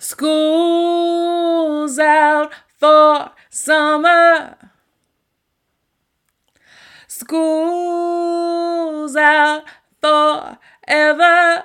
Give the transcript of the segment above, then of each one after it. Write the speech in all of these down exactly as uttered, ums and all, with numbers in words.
School's out for summer. School's out forever.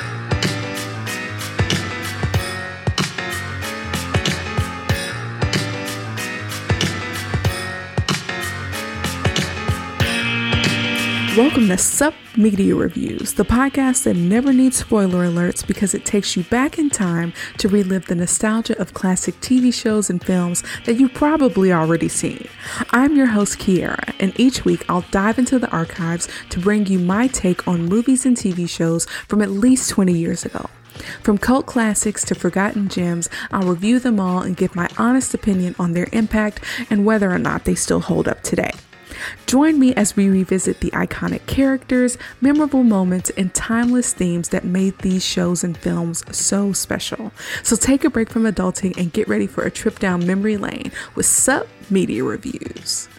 Welcome to Sup Media Reviews, the podcast that never needs spoiler alerts because it takes you back in time to relive the nostalgia of classic T V shows and films that you've probably already seen. I'm your host, Kiara, and each week I'll dive into the archives to bring you my take on movies and T V shows from at least twenty years ago. From cult classics to forgotten gems, I'll review them all and give my honest opinion on their impact and whether or not they still hold up today. Join me as we revisit the iconic characters, memorable moments, and timeless themes that made these shows and films so special. So take a break from adulting and get ready for a trip down memory lane with Sup Media Reviews.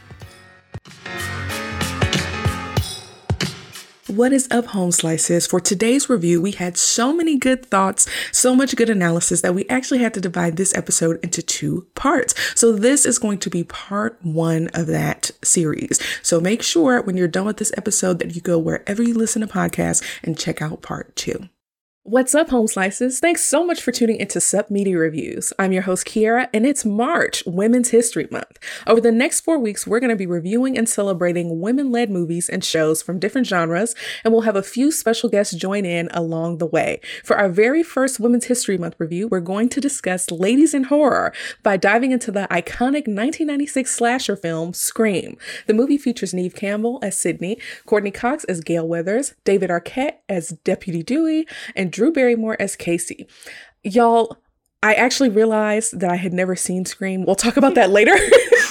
What is up, Home Slices? For today's review, we had so many good thoughts, so much good analysis that we actually had to divide this episode into two parts. So this is going to be part one of that series. So make sure when you're done with this episode that you go wherever you listen to podcasts and check out part two. What's up, Home Slices? Thanks so much for tuning into Sup Media Reviews. I'm your host, Kiara, and it's March, Women's History Month. Over the next four weeks, we're going to be reviewing and celebrating women-led movies and shows from different genres, and we'll have a few special guests join in along the way. For our very first Women's History Month review, we're going to discuss Ladies in Horror by diving into the iconic nineteen ninety-six slasher film, Scream. The movie features Neve Campbell as Sydney, Courtney Cox as Gale Weathers, David Arquette as Deputy Dewey, and Drew Barrymore as Casey. Y'all, I actually realized that I had never seen Scream. We'll talk about that later.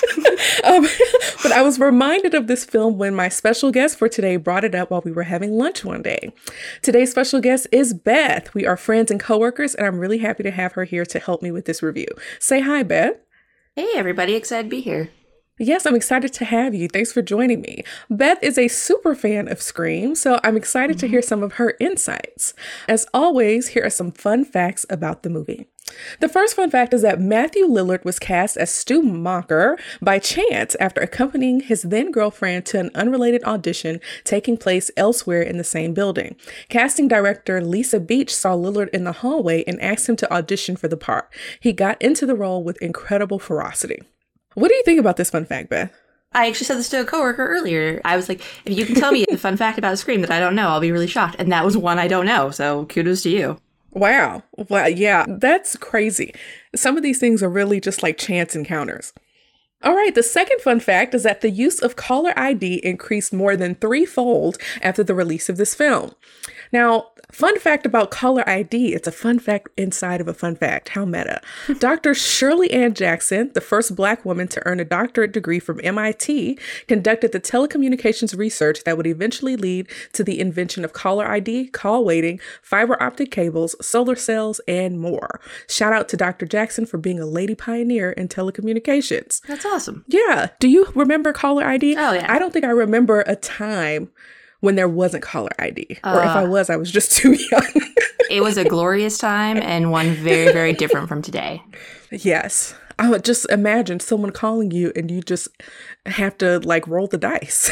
um, but I was reminded of this film when my special guest for today brought it up while we were having lunch one day. Today's special guest is Beth. We are friends and coworkers, and I'm really happy to have her here to help me with this review. Say hi, Beth. Hey, everybody. Excited to be here. Yes, I'm excited to have you. Thanks for joining me. Beth is a super fan of Scream, so I'm excited mm-hmm. to hear some of her insights. As always, here are some fun facts about the movie. The first fun fact is that Matthew Lillard was cast as Stu Macher by chance after accompanying his then-girlfriend to an unrelated audition taking place elsewhere in the same building. Casting director Lisa Beach saw Lillard in the hallway and asked him to audition for the part. He got into the role with incredible ferocity. What do you think about this fun fact, Beth? I actually said this to a coworker earlier. I was like, if you can tell me a fun fact about Scream that I don't know, I'll be really shocked. And that was one I don't know. So kudos to you. Wow. Well, yeah, that's crazy. Some of these things are really just like chance encounters. All right, the second fun fact is that the use of caller I D increased more than threefold after the release of this film. Now, fun fact about caller I D, it's a fun fact inside of a fun fact. How meta. Doctor Shirley Ann Jackson, the first Black woman to earn a doctorate degree from M I T, conducted the telecommunications research that would eventually lead to the invention of caller I D, call waiting, fiber optic cables, solar cells, and more. Shout out to Doctor Jackson for being a lady pioneer in telecommunications. That's awesome. Yeah. Do you remember caller I D? Oh, yeah. I don't think I remember a time when there wasn't caller I D. Uh, or if I was, I was just too young. It was a glorious time and one very, very different from today. Yes. I would just imagine someone calling you and you just have to like roll the dice.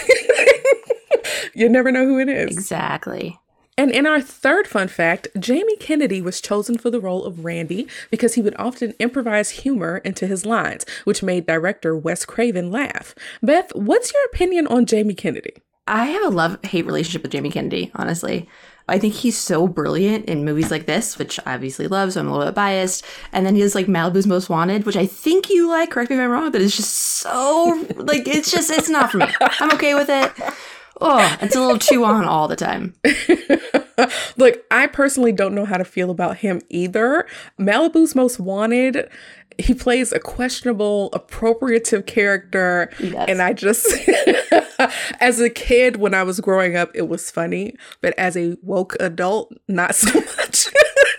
You never know who it is. Exactly. And in our third fun fact, Jamie Kennedy was chosen for the role of Randy because he would often improvise humor into his lines, which made director Wes Craven laugh. Beth, what's your opinion on Jamie Kennedy? I have a love-hate relationship with Jamie Kennedy, honestly. I think he's so brilliant in movies like this, which I obviously love, so I'm a little bit biased. And then he has like Malibu's Most Wanted, which I think you like, correct me if I'm wrong, but it's just so, like, it's just, it's not for me. I'm okay with it. Oh, it's a little chew on all the time. Look, I personally don't know how to feel about him either. Malibu's Most Wanted, he plays a questionable, appropriative character. Yes. And I just, as a kid, when I was growing up, it was funny. But as a woke adult, not so much.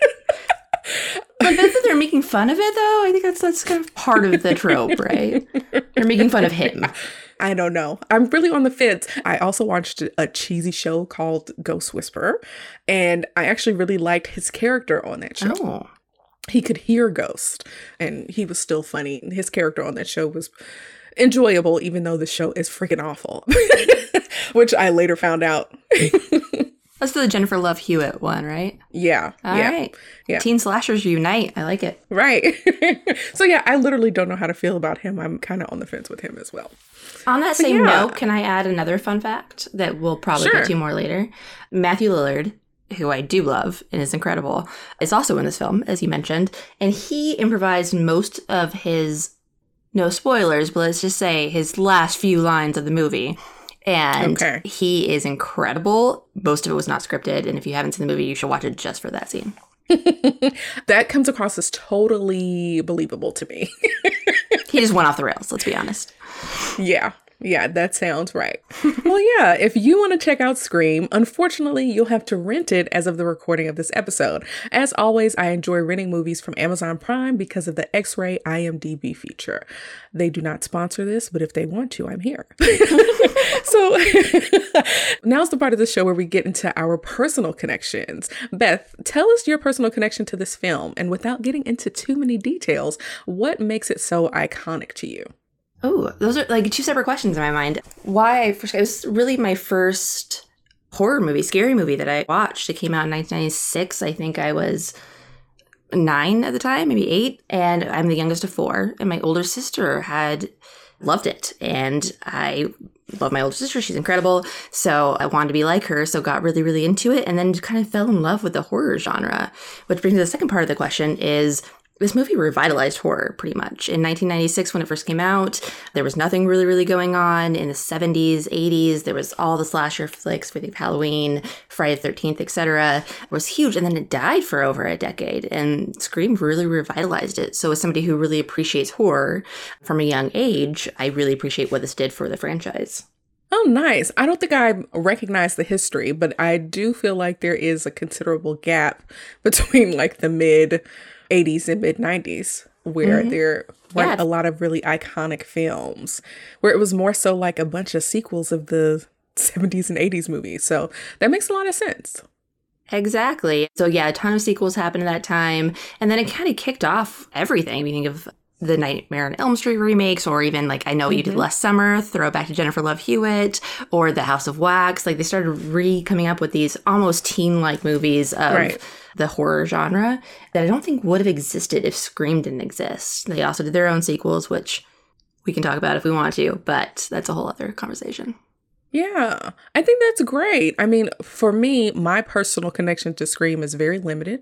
But that's that they're making fun of it, though. I think that's that's kind of part of the trope, right? They're making fun of him. I don't know. I'm really on the fence. I also watched a cheesy show called Ghost Whisperer, and I actually really liked his character on that show. Oh. he could hear ghosts, and he was still funny. His character on that show was enjoyable, even though the show is freaking awful, which I later found out. That's the Jennifer Love Hewitt one, right? Yeah. All yeah, right. Yeah. Teen slashers unite. I like it. Right. So yeah, I literally don't know how to feel about him. I'm kind of on the fence with him as well. On that But same yeah. note, can I add another fun fact that we'll probably Sure. get to more later? Matthew Lillard, who I do love and is incredible, is also in this film, as you mentioned. And he improvised most of his, no spoilers, but let's just say his last few lines of the movie. And Okay. he is incredible. Most of it was not scripted. And if you haven't seen the movie, you should watch it just for that scene. That comes across as totally believable to me. He just went off the rails, let's be honest. Yeah. Yeah, that sounds right. Well, yeah, if you want to check out Scream, unfortunately, you'll have to rent it as of the recording of this episode. As always, I enjoy renting movies from Amazon Prime because of the X-Ray I M D B feature. They do not sponsor this, but if they want to, I'm here. So now's the part of the show where we get into our personal connections. Beth, tell us your personal connection to this film, and without getting into too many details, what makes it so iconic to you? Oh, those are like two separate questions in my mind. Why I first, it was really my first horror movie, scary movie that I watched. It came out in nineteen ninety-six. I think I was nine at the time, maybe eight. And I'm the youngest of four. And my older sister had loved it. And I love my older sister. She's incredible. So I wanted to be like her. So got really, really into it. And then kind of fell in love with the horror genre. Which brings me to the second part of the question is, this movie revitalized horror pretty much. In nineteen ninety-six, when it first came out, there was nothing really, really going on. In the seventies, eighties, there was all the slasher flicks for Halloween, Friday the thirteenth, et cetera. It was huge. And then it died for over a decade. And Scream really revitalized it. So as somebody who really appreciates horror from a young age, I really appreciate what this did for the franchise. Oh, nice. I don't think I recognize the history, but I do feel like there is a considerable gap between like the mid eighties and mid nineties where mm-hmm. there weren't yeah. a lot of really iconic films, where it was more so like a bunch of sequels of the seventies and eighties movies. So that makes a lot of sense. Exactly. So yeah, a ton of sequels happened at that time. And then it kind of kicked off everything. We think of the Nightmare on Elm Street remakes, or even like I Know What You Did Last Summer, throw back to Jennifer Love Hewitt, or The House of Wax. Like they started re-coming up with these almost teen-like movies of right. the horror genre that I don't think would have existed if Scream didn't exist. They also did their own sequels, which we can talk about if we want to, but that's a whole other conversation. Yeah, I think that's great. I mean, for me, my personal connection to Scream is very limited.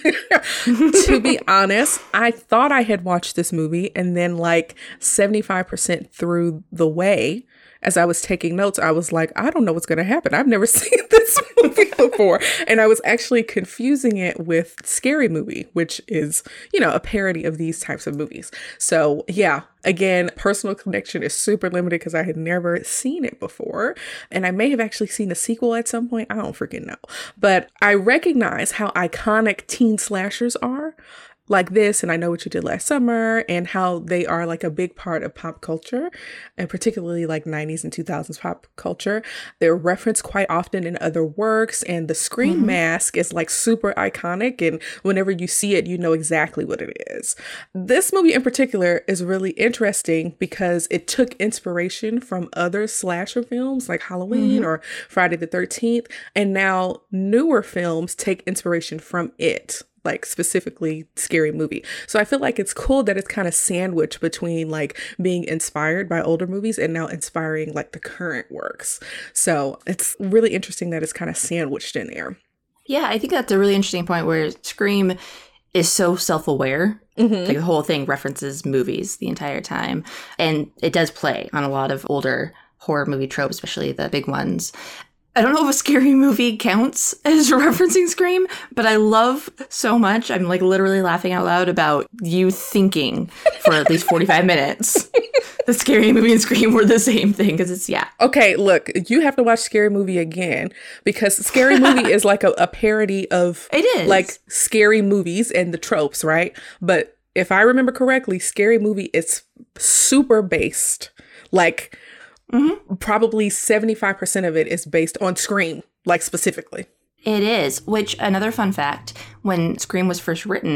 To be honest, I thought I had watched this movie, and then like seventy-five percent through the way, as I was taking notes, I was like, I don't know what's going to happen. I've never seen this movie before. And I was actually confusing it with Scary Movie, which is, you know, a parody of these types of movies. So yeah, again, personal connection is super limited because I had never seen it before. And I may have actually seen a sequel at some point. I don't freaking know. But I recognize how iconic teen slashers are. Like this, and I Know What You Did Last Summer, and how they are like a big part of pop culture, and particularly like nineties and two thousands pop culture. They're referenced quite often in other works, and the Scream mm-hmm. mask is like super iconic, and whenever you see it, you know exactly what it is. This movie in particular is really interesting because it took inspiration from other slasher films like Halloween mm-hmm. or Friday the thirteenth, and now newer films take inspiration from it, like specifically Scary Movie. So I feel like it's cool that it's kind of sandwiched between like being inspired by older movies and now inspiring like the current works. So it's really interesting that it's kind of sandwiched in there. Yeah, I think that's a really interesting point where Scream is so self-aware. Mm-hmm. Like the whole thing references movies the entire time. And it does play on a lot of older horror movie tropes, especially the big ones. I don't know if a Scary Movie counts as referencing Scream, but I love so much. I'm like literally laughing out loud about you thinking for at least forty-five minutes the Scary Movie and Scream were the same thing, because it's, yeah. Okay, look, you have to watch Scary Movie again, because Scary Movie is like a, a parody of it is. like scary movies and the tropes, right? But if I remember correctly, Scary Movie is super based, like mm-hmm. probably seventy-five percent of it is based on Scream, like specifically. It is, which another fun fact, when Scream was first written,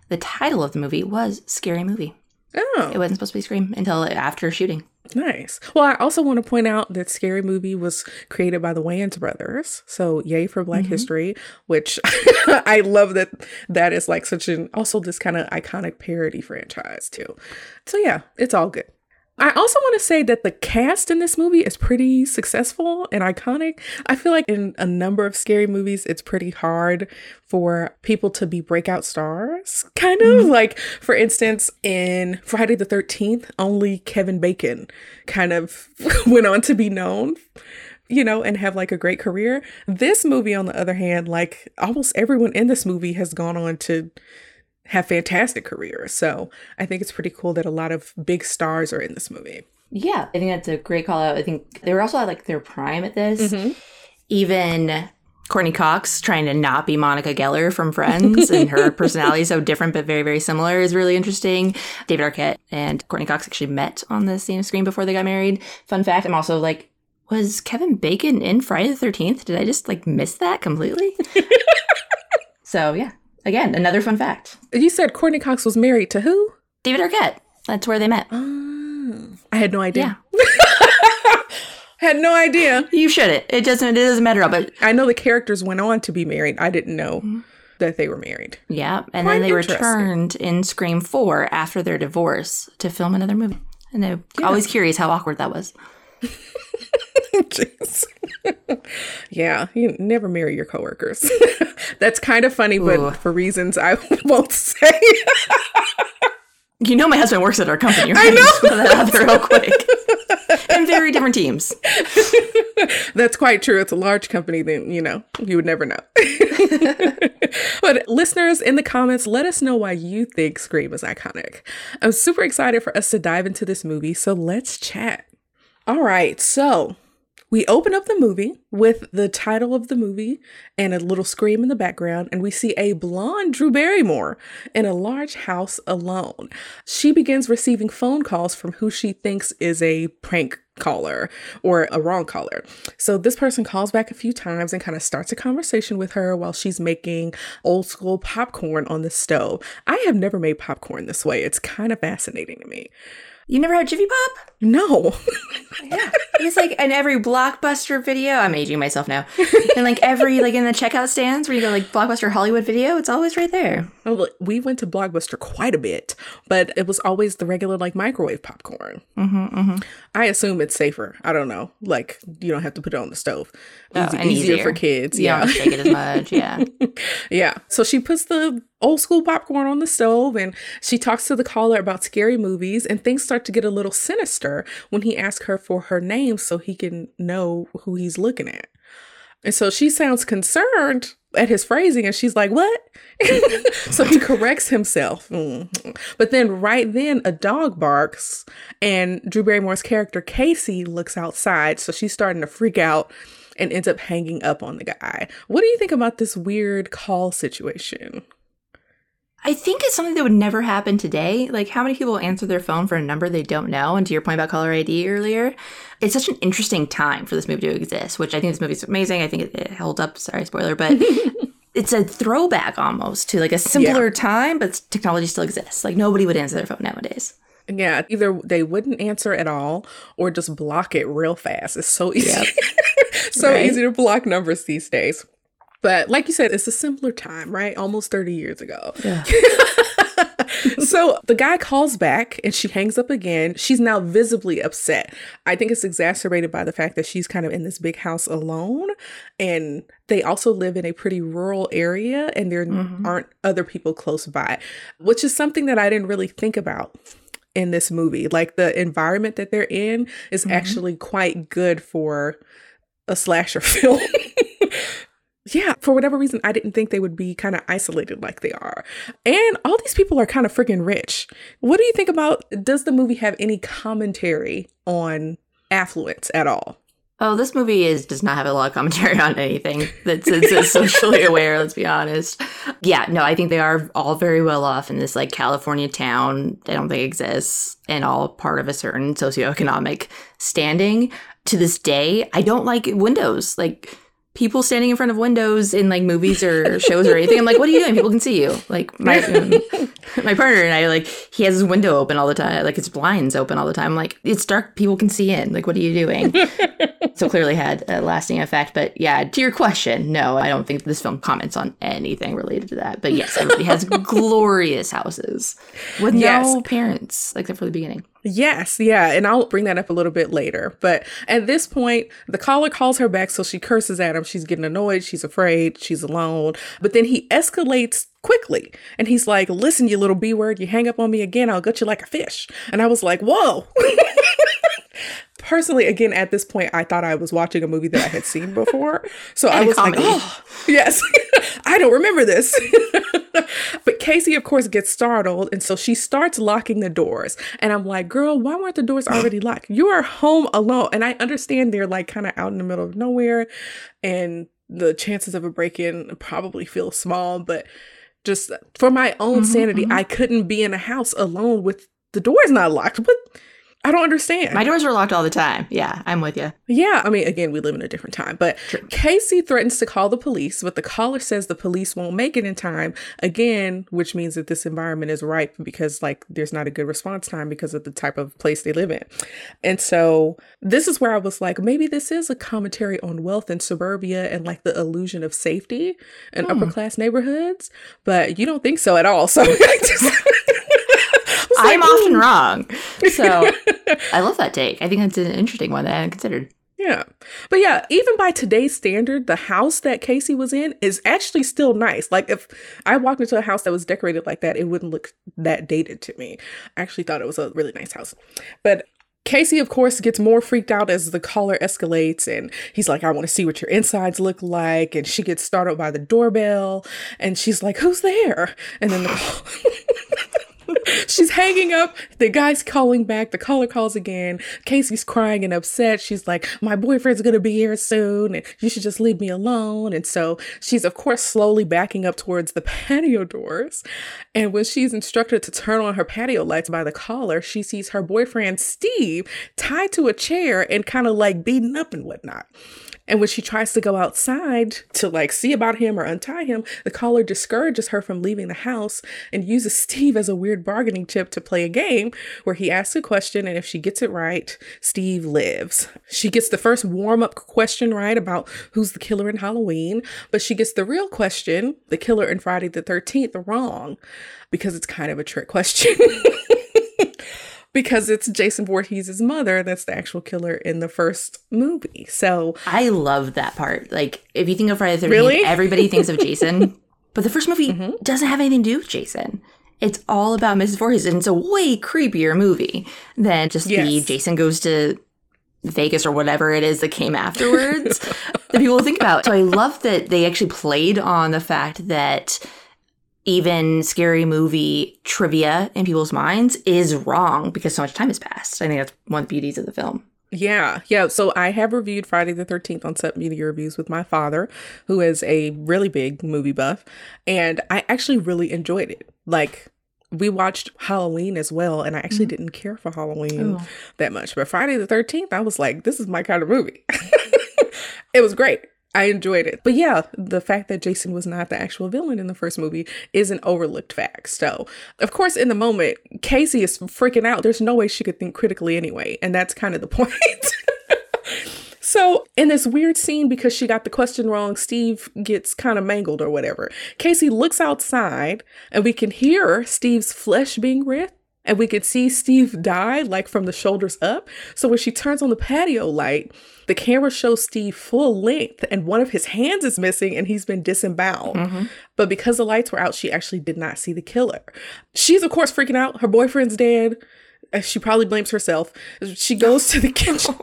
the title of the movie was Scary Movie. Oh. It wasn't supposed to be Scream until after shooting. Nice. Well, I also want to point out that Scary Movie was created by the Wayans brothers. So yay for Black mm-hmm. history, which I love that that is like such an, also this kind of iconic parody franchise too. So yeah, it's all good. I also want to say that the cast in this movie is pretty successful and iconic. I feel like in a number of scary movies, it's pretty hard for people to be breakout stars, kind of. Mm-hmm. Like, for instance, in Friday the thirteenth, only Kevin Bacon kind of went on to be known, you know, and have like a great career. This movie, on the other hand, like almost everyone in this movie has gone on to have fantastic careers. So I think it's pretty cool that a lot of big stars are in this movie. Yeah, I think that's a great call out. I think they were also at like their prime at this. Mm-hmm. Even Courtney Cox trying to not be Monica Geller from Friends and her personality is so different but very, very similar is really interesting. David Arquette and Courtney Cox actually met on the same screen before they got married. Fun fact, I'm also like, was Kevin Bacon in Friday the thirteenth? Did I just like miss that completely? So yeah. Again, another fun fact. You said Courtney Cox was married to who? David Arquette. That's where they met. Oh, I had no idea. Yeah. Had no idea. You shouldn't. It doesn't. It doesn't matter. But I know the characters went on to be married. I didn't know mm-hmm. that they were married. Yeah, and Quite then they returned in Scream four after their divorce to film another movie. And they're yeah. always curious how awkward that was. Jeez. Yeah, you never marry your coworkers. That's kind of funny, but Ooh. for reasons I won't say. You know my husband works at our company, right? I know. Put that out there real quick. And very different teams. That's quite true. It's a large company, then, you know, you would never know. But listeners, in the comments, let us know why you think Scream is iconic. I'm super excited for us to dive into this movie, so let's chat. All right, so we open up the movie with the title of the movie and a little scream in the background, and we see a blonde Drew Barrymore in a large house alone. She begins receiving phone calls from who she thinks is a prank caller or a wrong caller. So this person calls back a few times and kind of starts a conversation with her while she's making old school popcorn on the stove. I have never made popcorn this way. It's kind of fascinating to me. You never had Jiffy Pop? No. Yeah. It's like in every Blockbuster video. I'm aging myself now. And like every, like in the checkout stands where you go like Blockbuster Hollywood video, it's always right there. Well, we went to Blockbuster quite a bit, but it was always the regular like microwave popcorn. Mm-hmm, mm-hmm. I assume it's safer. I don't know. Like you don't have to put it on the stove. Oh, Easy, and easier, easier for kids. You yeah. don't shake it as much. Yeah. Yeah. So she puts the old school popcorn on the stove and she talks to the caller about scary movies, and things start to get a little sinister when he asks her for her name so he can know who he's looking at. And so she sounds concerned at his phrasing and she's like, what? So he corrects himself. Mm. But then right then a dog barks and Drew Barrymore's character Casey looks outside. So she's starting to freak out and ends up hanging up on the guy. What do you think about this weird call situation? I think it's something that would never happen today. Like, how many people answer their phone for a number they don't know? And to your point about caller I D earlier, it's such an interesting time for this movie to exist, which I think this movie's amazing. I think it, it held up. Sorry, spoiler, but it's a throwback almost to like a simpler yeah. time, but technology still exists. Like, nobody would answer their phone nowadays. Yeah, either they wouldn't answer at all or just block it real fast. It's so easy. Yep. so right? easy to block numbers these days. But like you said, it's a simpler time, right? Almost thirty years ago. Yeah. So the guy calls back and she hangs up again. She's now visibly upset. I think it's exacerbated by the fact that she's kind of in this big house alone. And they also live in a pretty rural area and there mm-hmm. aren't other people close by, which is something that I didn't really think about in this movie. Like the environment that they're in is mm-hmm. actually quite good for a slasher film. Yeah, for whatever reason, I didn't think they would be kind of isolated like they are. And all these people are kind of freaking rich. What do you think about, does the movie have any commentary on affluence at all? Oh, this movie is does not have a lot of commentary on anything that's, that's socially aware, let's be honest. Yeah, no, I think they are all very well off in this like California town. I don't think exists and all part of a certain socioeconomic standing. To this day, I don't like windows. Like, people standing in front of windows in like movies or shows or anything. I'm like, what are you doing? People can see you. Like my um, my partner and I, like, he has his window open all the time. Like his blinds open all the time. I'm like, it's dark. People can see in. Like, what are you doing? So clearly had a lasting effect. But yeah, to your question, no, I don't think this film comments on anything related to that. But yes, everybody has glorious houses with Yes. no parents, except for the beginning. Yes, yeah, and I'll bring that up a little bit later. But at this point, the caller calls her back, so she curses at him. She's getting annoyed. She's afraid. She's alone. But then he escalates quickly. And he's like, listen, you little B word, you hang up on me again, I'll gut you like a fish. And I was like, whoa. Personally, again, at this point, I thought I was watching a movie that I had seen before. So I was like, oh, yes, I don't remember this. But Casey, of course, gets startled. And so she starts locking the doors. And I'm like, girl, why weren't the doors already locked? You are home alone. And I understand they're like kind of out in the middle of nowhere. And the chances of a break-in probably feel small. But just for my own mm-hmm, sanity, mm-hmm. I couldn't be in a house alone with the doors not locked. But I don't understand. My doors were locked all the time. Yeah, I'm with you. Yeah, I mean, again, we live in a different time. But True. Casey threatens to call the police, but the caller says the police won't make it in time. Again, which means that this environment is ripe because, like, there's not a good response time because of the type of place they live in. And so this is where I was like, maybe this is a commentary on wealth in suburbia and, like, the illusion of safety in hmm. upper class neighborhoods. But you don't think so at all. So I just... I'm like, often wrong. So I love that take. I think that's an interesting one that I hadn't considered. Yeah. But yeah, even by today's standard, the house that Casey was in is actually still nice. Like if I walked into a house that was decorated like that, it wouldn't look that dated to me. I actually thought it was a really nice house. But Casey, of course, gets more freaked out as the caller escalates, and he's like, I want to see what your insides look like. And she gets startled by the doorbell, and she's like, who's there? And then the she's hanging up. The guy's calling back. The caller calls again. Casey's crying and upset. She's like, my boyfriend's going to be here soon, and you should just leave me alone. And so she's, of course, slowly backing up towards the patio doors. And when she's instructed to turn on her patio lights by the caller, she sees her boyfriend, Steve, tied to a chair and kind of like beaten up and whatnot. And when she tries to go outside to like see about him or untie him, the caller discourages her from leaving the house and uses Steve as a weird bargaining chip to play a game where he asks a question, and if she gets it right, Steve lives. She gets the first warm-up question right about who's the killer in Halloween, but she gets the real question, the killer in Friday the thirteenth, wrong because it's kind of a trick question. Because it's Jason Voorhees' mother that's the actual killer in the first movie. So I love that part. Like, if you think of Friday the thirteenth, really? Everybody thinks of Jason. But the first movie mm-hmm. doesn't have anything to do with Jason. It's all about Missus Voorhees. And it's a way creepier movie than just yes. the Jason goes to Vegas or whatever it is that came afterwards that people think about. So I love that they actually played on the fact that even scary movie trivia in people's minds is wrong because so much time has passed. I think that's one of the beauties of the film. Yeah. Yeah. So I have reviewed Friday the thirteenth on Set Media Reviews with my father, who is a really big movie buff. And I actually really enjoyed it. Like, we watched Halloween as well, and I actually mm. didn't care for Halloween oh. that much. But Friday the thirteenth, I was like, this is my kind of movie. It was great. I enjoyed it. But yeah, the fact that Jason was not the actual villain in the first movie is an overlooked fact. So, of course, in the moment, Casey is freaking out. There's no way she could think critically anyway. And that's kind of the point. So, in this weird scene, because she got the question wrong, Steve gets kind of mangled or whatever. Casey looks outside, and we can hear Steve's flesh being ripped. And we could see Steve die, like, from the shoulders up. So when she turns on the patio light, the camera shows Steve full length, and one of his hands is missing, and he's been disemboweled. Mm-hmm. But because the lights were out, she actually did not see the killer. She's, of course, freaking out. Her boyfriend's dead. She probably blames herself. She goes to the kitchen.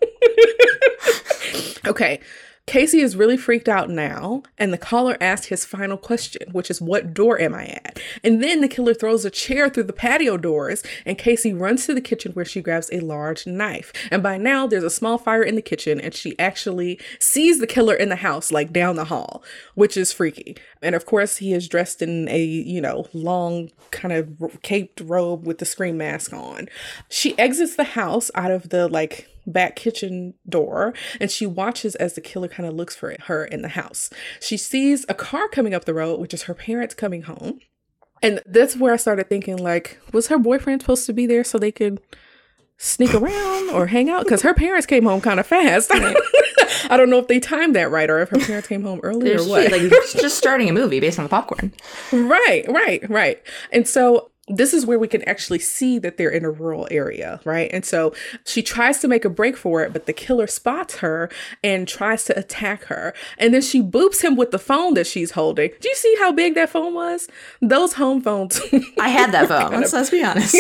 Okay. Casey is really freaked out now, and the caller asked his final question, which is, what door am I at? And then the killer throws a chair through the patio doors, and Casey runs to the kitchen where she grabs a large knife. And by now, there's a small fire in the kitchen, and she actually sees the killer in the house, like down the hall, which is freaky. And of course, he is dressed in a, you know, long kind of caped robe with the scream mask on. She exits the house out of the, like, back kitchen door, and she watches as the killer kind of looks for her in the house. She sees a car coming up the road, which is her parents coming home. And that's where I started thinking, like, was her boyfriend supposed to be there so they could sneak around or hang out? Because her parents came home kind of fast. Right. I don't know if they timed that right or if her parents came home early or what. Like, just starting a movie based on the popcorn. Right, right, right. And so this is where we can actually see that they're in a rural area, right? And so she tries to make a break for it, but the killer spots her and tries to attack her. And then she boops him with the phone that she's holding. Do you see how big that phone was? Those home phones. I had that phone, let's, let's be honest.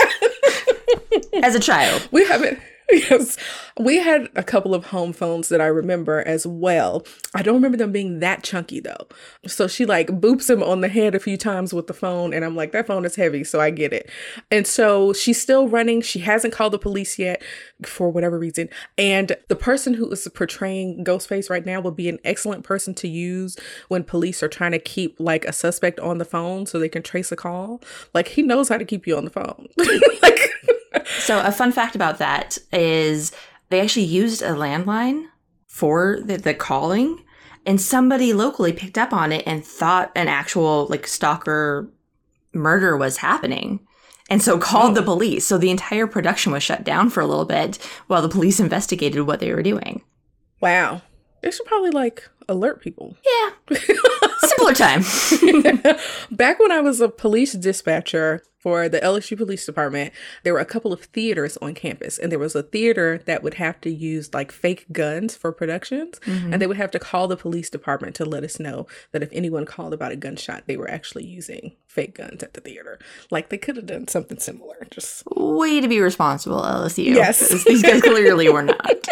As a child. We haven't. Yes, we had a couple of home phones that I remember as well. I don't remember them being that chunky though. So she like boops him on the head a few times with the phone, and I'm like, that phone is heavy, so I get it. And so she's still running. She hasn't called the police yet for whatever reason. And the person who is portraying Ghostface right now would be an excellent person to use when police are trying to keep like a suspect on the phone so they can trace a call. Like, he knows how to keep you on the phone. Like. So a fun fact about that is they actually used a landline for the, the calling, and somebody locally picked up on it and thought an actual like stalker murder was happening, and so called oh. the police. So the entire production was shut down for a little bit while the police investigated what they were doing. Wow. They should probably like alert people. Yeah. Simpler time. Back when I was a police dispatcher for the L S U Police Department, there were a couple of theaters on campus, and there was a theater that would have to use like fake guns for productions, mm-hmm. and they would have to call the police department to let us know that if anyone called about a gunshot, they were actually using fake guns at the theater. Like, they could have done something similar. Just way to be responsible, L S U. Yes. These guys clearly were not.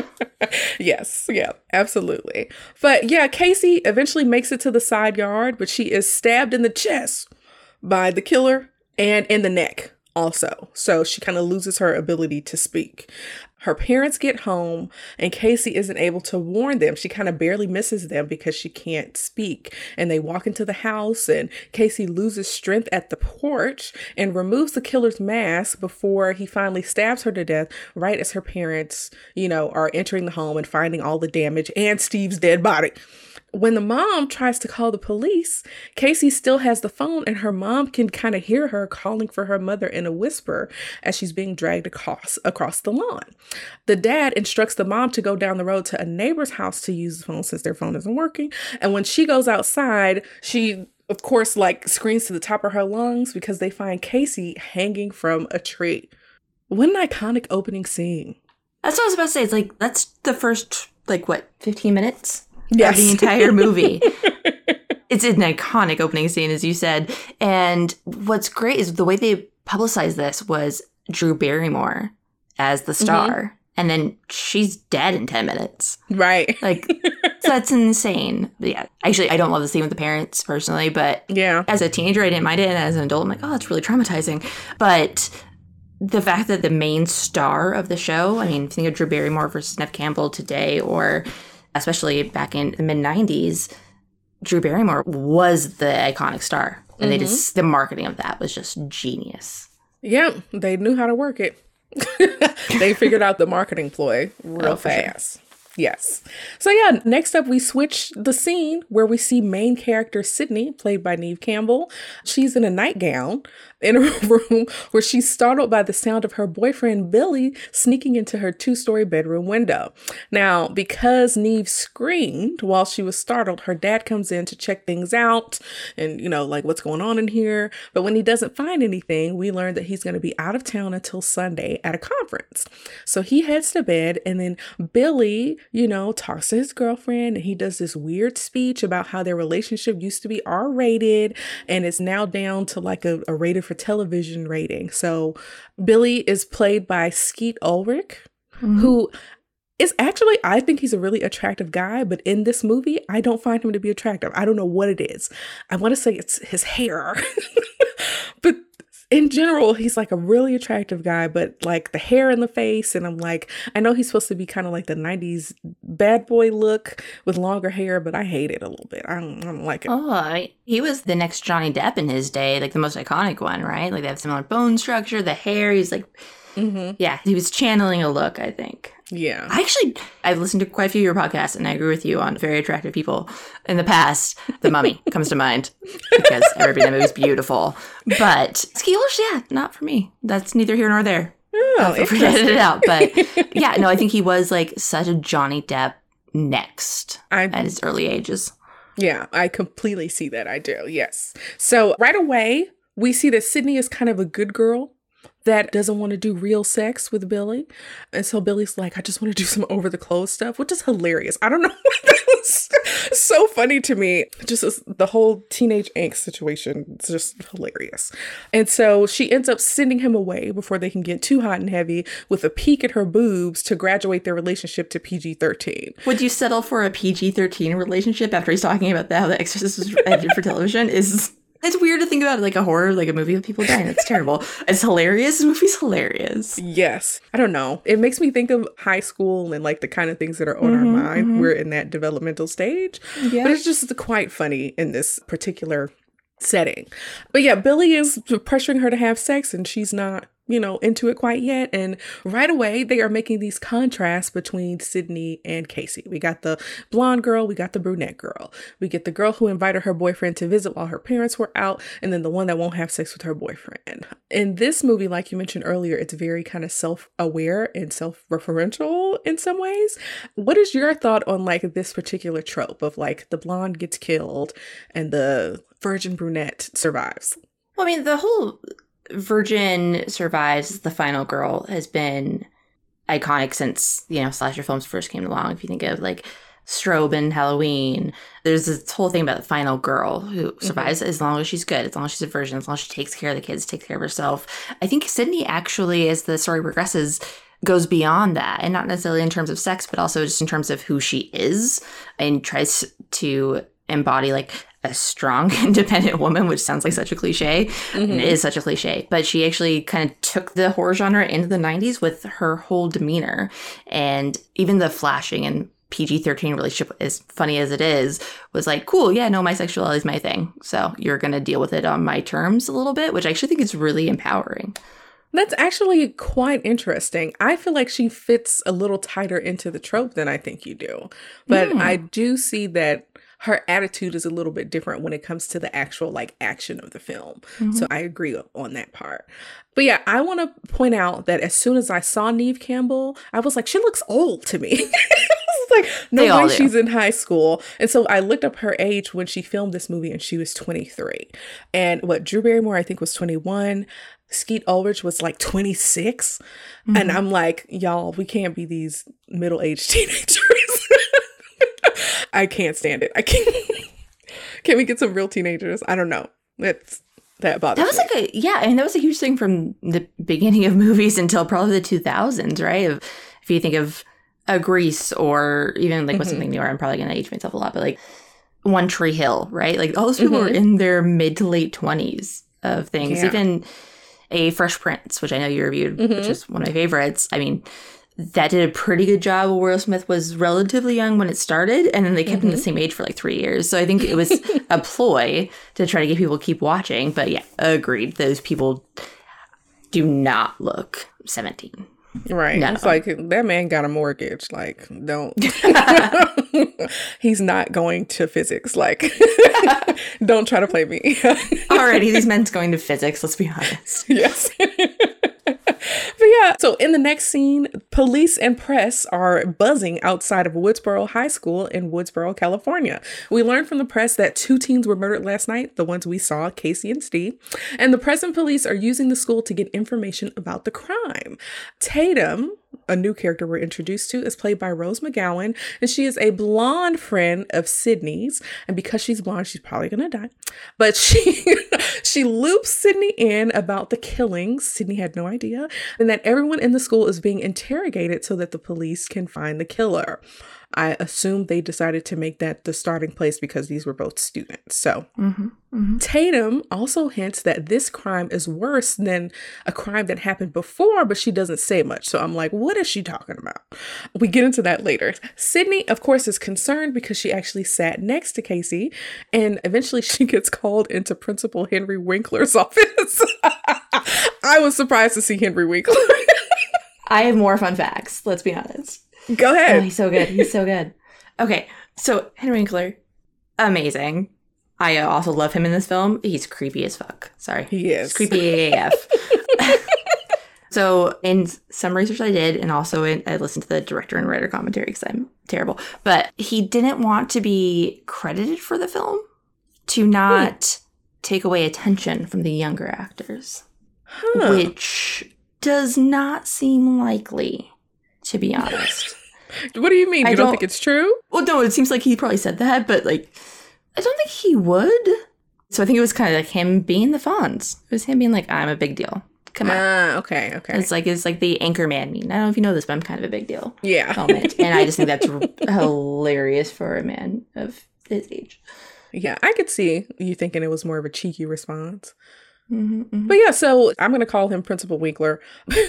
Yes, yeah, absolutely. But yeah, Casey eventually makes it to the side yard, but she is stabbed in the chest by the killer and in the neck also. So she kind of loses her ability to speak. Her parents get home and Casey isn't able to warn them. She kind of barely misses them because she can't speak. And they walk into the house, and Casey loses strength at the porch and removes the killer's mask before he finally stabs her to death right as her parents, you know, are entering the home and finding all the damage and Steve's dead body. When the mom tries to call the police, Casey still has the phone, and her mom can kind of hear her calling for her mother in a whisper as she's being dragged across across the lawn. The dad instructs the mom to go down the road to a neighbor's house to use the phone since their phone isn't working. And when she goes outside, she, of course, like screams to the top of her lungs because they find Casey hanging from a tree. What an iconic opening scene. That's what I was about to say. It's like, that's the first, like, what, fifteen minutes? Yes. Of the entire movie. It's an iconic opening scene, as you said. And what's great is the way they publicized this was Drew Barrymore as the star. Mm-hmm. And then she's dead in ten minutes. Right. Like, that's insane. But yeah, actually, I don't love the scene with the parents personally, but yeah, as a teenager, I didn't mind it. And as an adult, I'm like, oh, it's really traumatizing. But the fact that the main star of the show, I mean, think of Drew Barrymore versus Neve Campbell today, or especially back in the mid nineties, Drew Barrymore was the iconic star. And mm-hmm. they just, the marketing of that was just genius. Yeah, they knew how to work it. They figured out the marketing ploy real oh, fast. Sure. Yes. So yeah, next up we switch the scene where we see main character Sydney, played by Neve Campbell. She's in a nightgown in a room where she's startled by the sound of her boyfriend Billy sneaking into her two-story bedroom window. Now, because Neve screamed while she was startled, her dad comes in to check things out and, you know, like, what's going on in here? But when he doesn't find anything, we learn that he's going to be out of town until Sunday at a conference. So he heads to bed, and then Billy, you know, talks to his girlfriend, and he does this weird speech about how their relationship used to be R rated and is now down to like a, a rated for television rating. So Billy is played by Skeet Ulrich, mm-hmm. who is actually, I think he's a really attractive guy, but in this movie, I don't find him to be attractive. I don't know what it is. I want to say it's his hair, but in general, he's like a really attractive guy, but like the hair in the face. And I'm like, I know he's supposed to be kind of like the nineties bad boy look with longer hair, but I hate it a little bit. I don't, I don't like it. Oh, he was the next Johnny Depp in his day, like the most iconic one, right? Like they have similar bone structure, the hair. He's like Mm-hmm. Yeah, he was channeling a look, I think. Yeah. I actually, I've listened to quite a few of your podcasts, and I agree with you on very attractive people in the past. The Mummy comes to mind because everybody in that movie is beautiful. But Skelos, yeah, not for me. That's neither here nor there. Oh, I'll forget it out. But yeah, no, I think he was like such a Johnny Depp next I, at his early ages. Yeah, I completely see that. I do. Yes. So right away, we see that Sydney is kind of a good girl that doesn't want to do real sex with Billy. And so Billy's like, I just want to do some over the clothes stuff, which is hilarious. I don't know. That was so funny to me. Just the whole teenage angst situation. It's just hilarious. And so she ends up sending him away before they can get too hot and heavy with a peek at her boobs to graduate their relationship to P G thirteen. Would you settle for a P G thirteen relationship after he's talking about how The Exorcist was edited for television? Is It's weird to think about it like a horror, like a movie with people dying. It's terrible. It's hilarious. This movie's hilarious. Yes. I don't know. It makes me think of high school and like the kind of things that are on mm-hmm, our mind. Mm-hmm. We're in that developmental stage. Yeah. But it's just quite funny in this particular setting. But yeah, Billy is pressuring her to have sex and she's not, you know, into it quite yet. And right away, they are making these contrasts between Sydney and Casey. We got the blonde girl, we got the brunette girl. We get the girl who invited her boyfriend to visit while her parents were out, and then the one that won't have sex with her boyfriend. In this movie, like you mentioned earlier, it's very kind of self-aware and self-referential in some ways. What is your thought on like this particular trope of like the blonde gets killed and the virgin brunette survives? Well, I mean, the whole virgin survives the final girl has been iconic since, you know, slasher films first came along. If you think of like Strobe and Halloween, there's this whole thing about the final girl who survives mm-hmm. as long as she's good, as long as she's a virgin, as long as she takes care of the kids, takes care of herself. I think Sydney actually, as the story progresses, goes beyond that, and not necessarily in terms of sex, but also just in terms of who she is, and tries to embody like a strong, independent woman, which sounds like such a cliche. Mm-hmm. And it is such a cliche. But she actually kind of took the horror genre into the nineties with her whole demeanor. And even the flashing and P G thirteen relationship, as funny as it is, was like, cool, yeah, no, my sexuality is my thing. So you're going to deal with it on my terms a little bit, which I actually think is really empowering. That's actually quite interesting. I feel like she fits a little tighter into the trope than I think you do. But mm. I do see that her attitude is a little bit different when it comes to the actual like action of the film. Mm-hmm. So I agree on that part. But yeah, I want to point out that as soon as I saw Neve Campbell, I was like, she looks old to me. I was like, no way she's in high school. And so I looked up her age when she filmed this movie and she was twenty-three. And what Drew Barrymore, I think, was twenty-one. Skeet Ulrich was like twenty-six. Mm-hmm. And I'm like, y'all, we can't be these middle-aged teenagers. I can't stand it. I can't. Can we get some real teenagers? I don't know. That's that bothers me. That was me. like a yeah. I mean, that was a huge thing from the beginning of movies until probably the two thousands, right? If, if you think of a Grease or even like mm-hmm. what's something newer, I'm probably gonna age myself a lot, but like One Tree Hill, right? Like all those people mm-hmm. are in their mid to late twenties of things. Yeah. Even a Fresh Prince, which I know you reviewed, mm-hmm. which is one of my favorites. I mean, that did a pretty good job. Will Smith was relatively young when it started, and then they kept mm-hmm. him the same age for like three years. So I think it was a ploy to try to get people to keep watching. But yeah, agreed. Those people do not look seventeen. Right. No. It's like, that man got a mortgage. Like, don't. He's not going to physics. Like, don't try to play me. Alrighty, these men's going to physics. Let's be honest. Yes. But yeah, so in the next scene, police and press are buzzing outside of Woodsboro High School in Woodsboro, California. We learned from the press that two teens were murdered last night, the ones we saw, Casey and Steve, and the press and police are using the school to get information about the crime. Tatum, a new character we're introduced to, is played by Rose McGowan, and she is a blonde friend of Sydney's, and because she's blonde, she's probably gonna die. But she she loops Sydney in about the killings. Sydney had no idea, and that everyone in the school is being interrogated so that the police can find the killer. I assume they decided to make that the starting place because these were both students. So mm-hmm, mm-hmm. Tatum also hints that this crime is worse than a crime that happened before, but she doesn't say much. So I'm like, what is she talking about? We get into that later. Sydney, of course, is concerned because she actually sat next to Casey, and eventually she gets called into Principal Henry Winkler's office. I was surprised to see Henry Winkler. I have more fun facts. Let's be honest. Go ahead. Oh, he's so good. He's so good. Okay, so Henry Winkler, amazing. I also love him in this film. He's creepy as fuck. Sorry. He is. He's creepy A F. So in some research I did, and also in, I listened to the director and writer commentary because I'm terrible, but he didn't want to be credited for the film to not hmm. take away attention from the younger actors, huh. which does not seem likely, to be honest. What do you mean? You I don't, don't think it's true? Well, no, it seems like he probably said that, but like, I don't think he would. So I think it was kind of like him being the Fonz. It was him being like, I'm a big deal. Come on. Ah, uh, okay, okay. It's like it's like the Anchorman meme. I don't know if you know this, but I'm kind of a big deal. Yeah. Moment. And I just think that's hilarious for a man of his age. Yeah, I could see you thinking it was more of a cheeky response. Mm-hmm, mm-hmm. But yeah, so I'm going to call him Principal Winkler.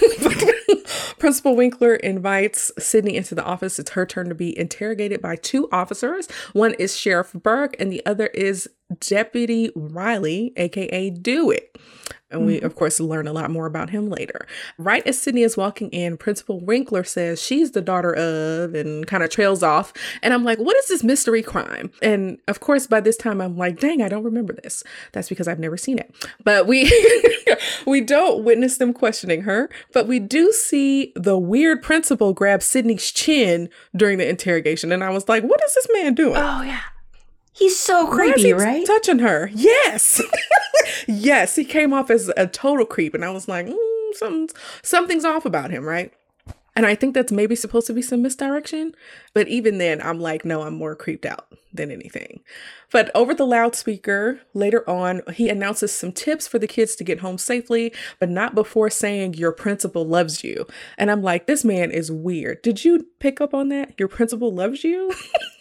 Principal Winkler invites Sydney into the office. It's her turn to be interrogated by two officers. One is Sheriff Burke and the other is Deputy Riley, aka Do It. And we, of course, learn a lot more about him later. Right as Sydney is walking in, Principal Winkler says she's the daughter of, and kind of trails off. And I'm like, what is this mystery crime? And of course, by this time, I'm like, dang, I don't remember this. That's because I've never seen it. But we we don't witness them questioning her. But we do see the weird principal grab Sydney's chin during the interrogation. And I was like, what is this man doing? Oh, yeah. He's so creepy, Why is he right? touching her. Yes. Yes, he came off as a total creep. And I was like, mm, something's, something's off about him, right? And I think that's maybe supposed to be some misdirection. But even then, I'm like, no, I'm more creeped out than anything. But over the loudspeaker, later on, he announces some tips for the kids to get home safely, but not before saying, your principal loves you. And I'm like, this man is weird. Did you pick up on that? Your principal loves you?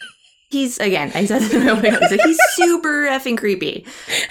He's, again, I said it, he's super effing creepy.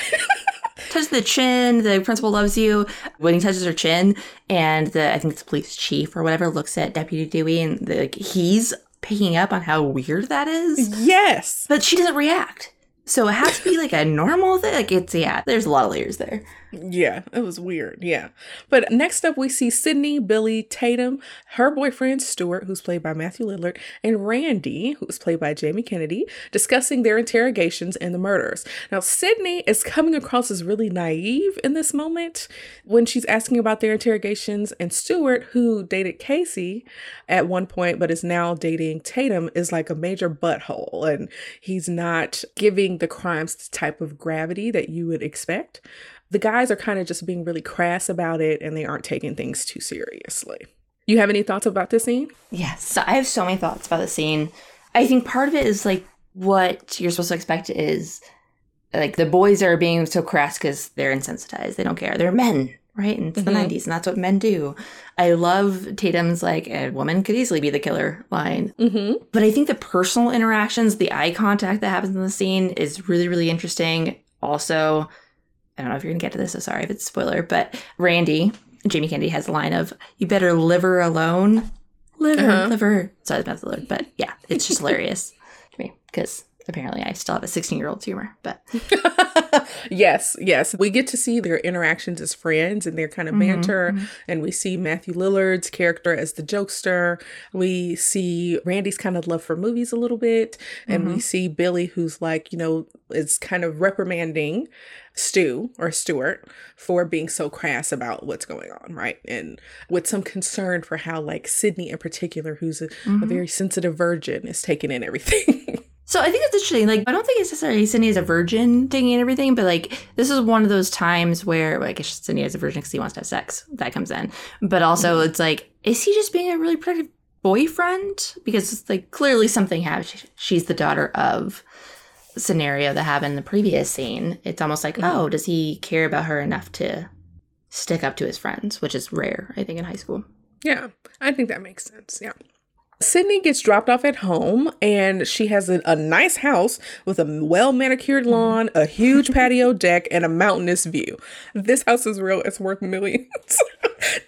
Touches the chin, the principal loves you. When he touches her chin, and the I think it's the police chief or whatever looks at Deputy Dewey, and the, like, he's picking up on how weird that is. Yes. But she doesn't react. So it has to be like a normal thing. Like it's, yeah, there's a lot of layers there. Yeah, it was weird. Yeah. But next up, we see Sydney, Billy, Tatum, her boyfriend, Stuart, who's played by Matthew Lillard, and Randy, who's played by Jamie Kennedy, discussing their interrogations and the murders. Now, Sydney is coming across as really naive in this moment when she's asking about their interrogations, and Stuart, who dated Casey at one point, but is now dating Tatum, is like a major butthole, and he's not giving the crimes the type of gravity that you would expect. The guys are kind of just being really crass about it, and they aren't taking things too seriously. You have any thoughts about this scene? Yes, so I have so many thoughts about the scene. I think part of it is like what you're supposed to expect is like the boys are being so crass because they're insensitized. They don't care. They're men, right? And it's mm-hmm. the nineties, and that's what men do. I love Tatum's like, a woman could easily be the killer line. Mm-hmm. But I think the personal interactions, the eye contact that happens in the scene is really, really interesting. Also, I don't know if you're going to get to this, so sorry if it's a spoiler, but Randy, Jamie Kennedy, has a line of, you better live her alone. Live her, uh-huh. live her. Sorry, that's the word, but yeah, it's just hilarious to me because apparently I still have a sixteen-year-old's humor, but... Yes, yes. We get to see their interactions as friends and their kind of banter, mm-hmm. and we see Matthew Lillard's character as the jokester. We see Randy's kind of love for movies a little bit, and mm-hmm. we see Billy, who's like, you know, is kind of reprimanding Stu or Stuart for being so crass about what's going on, right? And with some concern for how, like, Sydney in particular, who's a, mm-hmm. a very sensitive virgin, is taking in everything. So I think it's interesting. Like, I don't think it's necessarily Sydney is a virgin taking in everything, but like, this is one of those times where, like, I guess Sydney is a virgin because he wants to have sex. That comes in. But also, mm-hmm. it's like, is he just being a really protective boyfriend? Because it's like, clearly something happened. She's the daughter of scenario that happened in the previous scene. It's almost like, mm-hmm. oh, does he care about her enough to stick up to his friends, which is rare, I think, in high school. Yeah, I think that makes sense. Yeah. Sydney gets dropped off at home, and she has a, a nice house with a well-manicured lawn, a huge patio deck, and a mountainous view. This house is real. It's worth millions.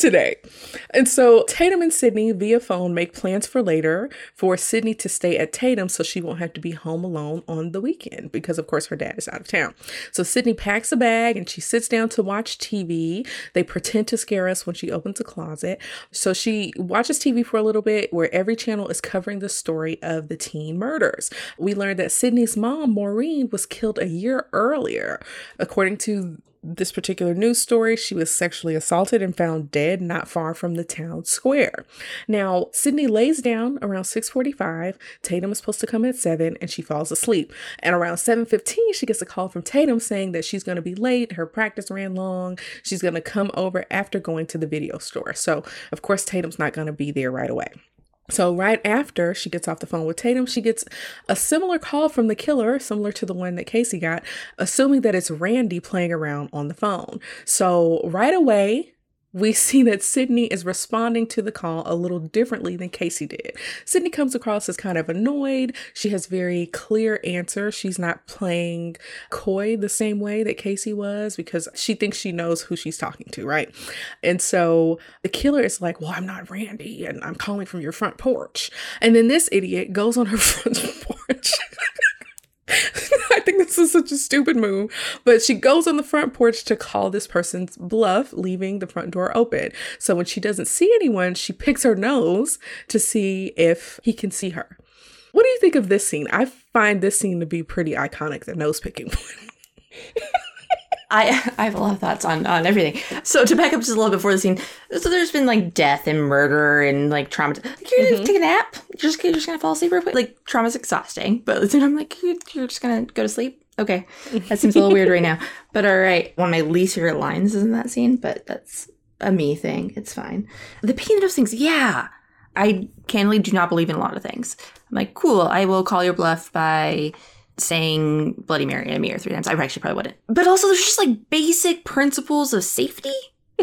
today. And so Tatum and Sydney via phone make plans for later for Sydney to stay at Tatum so she won't have to be home alone on the weekend because, of course, her dad is out of town. So Sydney packs a bag and she sits down to watch T V. They pretend to scare us when she opens a closet. So she watches T V for a little bit where every channel is covering the story of the teen murders. We learned that Sydney's mom, Maureen, was killed a year earlier. According to this particular news story, she was sexually assaulted and found dead not far from the town square. Now, Sydney lays down around six forty-five. Tatum is supposed to come at seven and she falls asleep. And around seven fifteen, she gets a call from Tatum saying that she's going to be late. Her practice ran long. She's going to come over after going to the video store. So, of course, Tatum's not going to be there right away. So right after she gets off the phone with Tatum, she gets a similar call from the killer, similar to the one that Casey got, assuming that it's Randy playing around on the phone. So right away, we see that Sydney is responding to the call a little differently than Casey did. Sydney comes across as kind of annoyed. She has very clear answers. She's not playing coy the same way that Casey was because she thinks she knows who she's talking to, right? And so the killer is like, well, I'm not Randy and I'm calling from your front porch. And then this idiot goes on her front porch. I think this is such a stupid move, but she goes on the front porch to call this person's bluff, leaving the front door open. So when she doesn't see anyone, she picks her nose to see if he can see her. What do you think of this scene? I find this scene to be pretty iconic, the nose picking one. I I have a lot of thoughts on, on everything. So to back up just a little bit before the scene, so there's been like death and murder and like trauma. Like, you're mm-hmm. gonna take a nap? You're just, you're just gonna fall asleep real quick? Like, trauma's exhausting, but then I'm like, you're, you're just gonna go to sleep? Okay. That seems a little weird right now. But all right. One of my least favorite lines is in that scene, but that's a me thing. It's fine. The peeing those things, yeah. I candidly do not believe in a lot of things. I'm like, cool, I will call your bluff by saying Bloody Mary in a mirror three times. I actually probably wouldn't. But also there's just like basic principles of safety.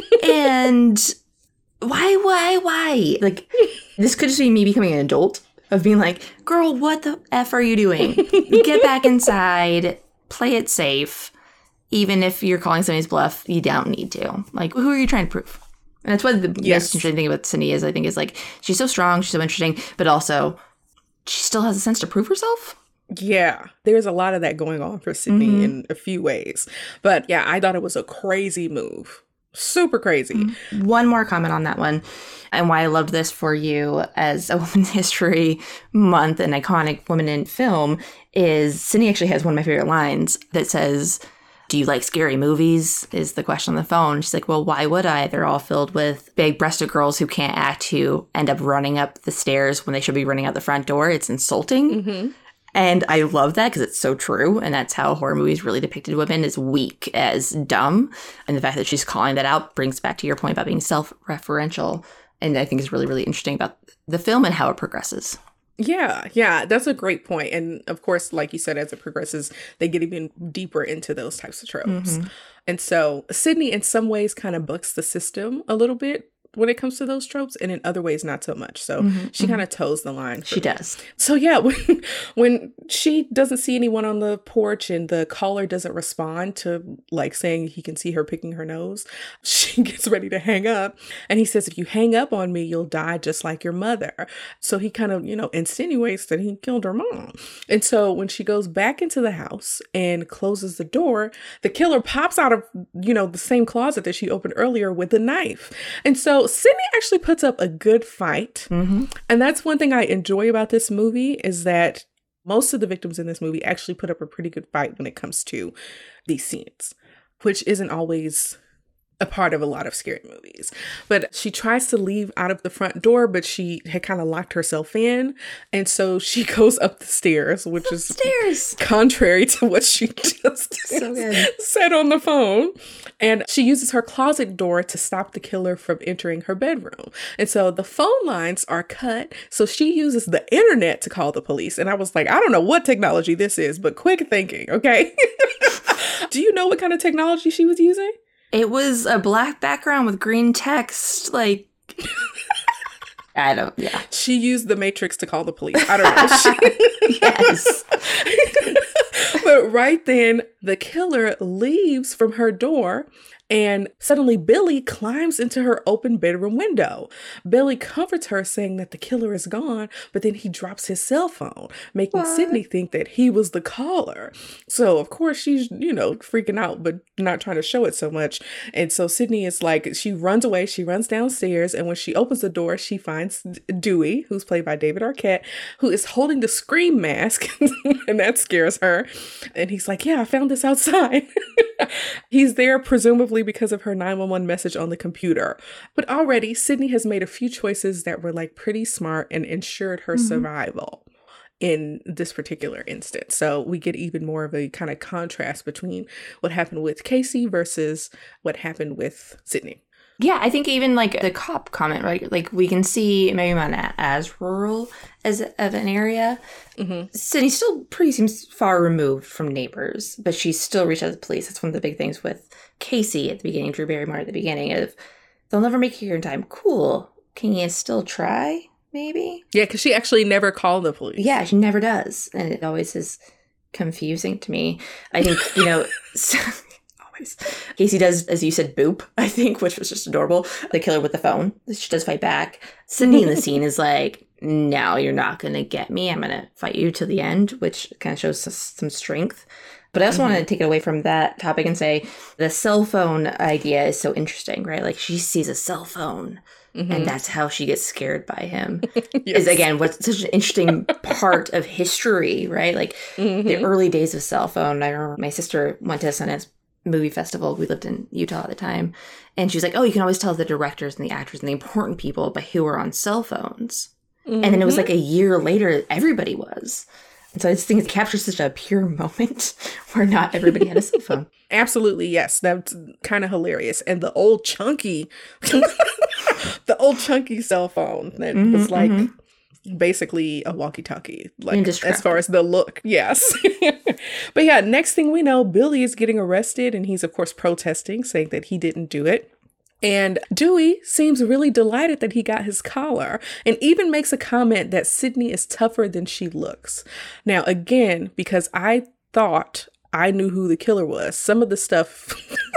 And why, why, why? Like, this could just be me becoming an adult of being like, girl, what the F are you doing? Get back inside, play it safe. Even if you're calling somebody's bluff, you don't need to. Like, who are you trying to prove? And that's what the yes. most interesting thing about Cindy is, I think, is like, she's so strong, she's so interesting, but also she still has a sense to prove herself. Yeah, there's a lot of that going on for Sydney mm-hmm. in a few ways. But yeah, I thought it was a crazy move. Super crazy. Mm-hmm. One more comment on that one, and why I loved this for you as a Women's History Month, an iconic woman in film, is Sydney actually has one of my favorite lines that says, do you like scary movies? Is the question on the phone. She's like, well, why would I? They're all filled with big-breasted girls who can't act, who end up running up the stairs when they should be running out the front door. It's insulting. Mm-hmm. And I love that because it's so true. And that's how horror movies really depicted women, as weak, as dumb. And the fact that she's calling that out brings back to your point about being self-referential. And I think is really, really interesting about the film and how it progresses. Yeah, yeah, that's a great point. And of course, like you said, as it progresses, they get even deeper into those types of tropes. Mm-hmm. And so Sydney, in some ways, kind of bucks the system a little bit when it comes to those tropes, and in other ways not so much. So mm-hmm, she mm-hmm. kind of toes the line. She me. does. So yeah, when when she doesn't see anyone on the porch and the caller doesn't respond to like saying he can see her picking her nose, she gets ready to hang up. And he says, if you hang up on me, you'll die just like your mother. So he kind of, you know, insinuates that he killed her mom. And so when she goes back into the house and closes the door, the killer pops out of, you know, the same closet that she opened earlier with a knife. And so Sydney actually puts up a good fight. Mm-hmm. And that's one thing I enjoy about this movie, is that most of the victims in this movie actually put up a pretty good fight when it comes to these scenes, which isn't always a part of a lot of scary movies. But she tries to leave out of the front door, but she had kind of locked herself in. And so she goes up the stairs, which up is stairs. contrary to what she just so good. said on the phone. And she uses her closet door to stop the killer from entering her bedroom. And so the phone lines are cut. So she uses the internet to call the police. And I was like, I don't know what technology this is, but quick thinking, okay? Do you know what kind of technology she was using? It was a black background with green text, like, I don't, yeah. She used the Matrix to call the police. I don't know. She, Yes. But right then, the killer leaves from her door, and suddenly Billy climbs into her open bedroom window. Billy comforts her, saying that the killer is gone, but then he drops his cell phone, making What? Sydney think that he was the caller. So, of course, she's, you know, freaking out, but not trying to show it so much. And so Sydney is like, she runs away, she runs downstairs, and when she opens the door, she finds Dewey, who's played by David Arquette, who is holding the Scream mask, and that scares her. And he's like, yeah, I found this outside. He's there presumably because of her nine one one message on the computer. But already, Sydney has made a few choices that were like pretty smart and ensured her mm-hmm. survival in this particular instance. So we get even more of a kind of contrast between what happened with Casey versus what happened with Sydney. Yeah, I think even like the cop comment, right? Like we can see maybe not as rural as of an area. Mm-hmm. Sydney still pretty seems far removed from neighbors, but she still reached out to the police. That's one of the big things with Casey at the beginning, Drew Barrymore at the beginning of, they'll never make it here in time. Cool. Can you still try? Maybe? Yeah, because she actually never called the police. Yeah, she never does. And it always is confusing to me. I think, you know... So, Casey does, as you said, boop, I think, which was just adorable. The killer with the phone. She does fight back. Sydney in the scene is like, no, you're not going to get me. I'm going to fight you to the end, which kind of shows some strength. But I also mm-hmm. want to take it away from that topic and say the cell phone idea is so interesting, right? Like she sees a cell phone mm-hmm. and that's how she gets scared by him. Yes. Is again, what's such an interesting part of history, right? Like mm-hmm. the early days of cell phone. I remember my sister went to Sundance Movie Festival. We lived in Utah at the time. And she was like, oh, you can always tell the directors and the actors and the important people by who are on cell phones. Mm-hmm. And then it was like a year later, everybody was. And so I just think it captures such a pure moment where not everybody had a cell phone. Absolutely, yes. That's kind of hilarious. And the old chunky, the old chunky cell phone that mm-hmm, was like mm-hmm. basically a walkie-talkie, like as far as the look. Yes. But yeah, next thing we know, Billy is getting arrested and he's of course protesting, saying that he didn't do it. And Dewey seems really delighted that he got his collar and even makes a comment that Sydney is tougher than she looks. Now, again, because I thought I knew who the killer was, some of the stuff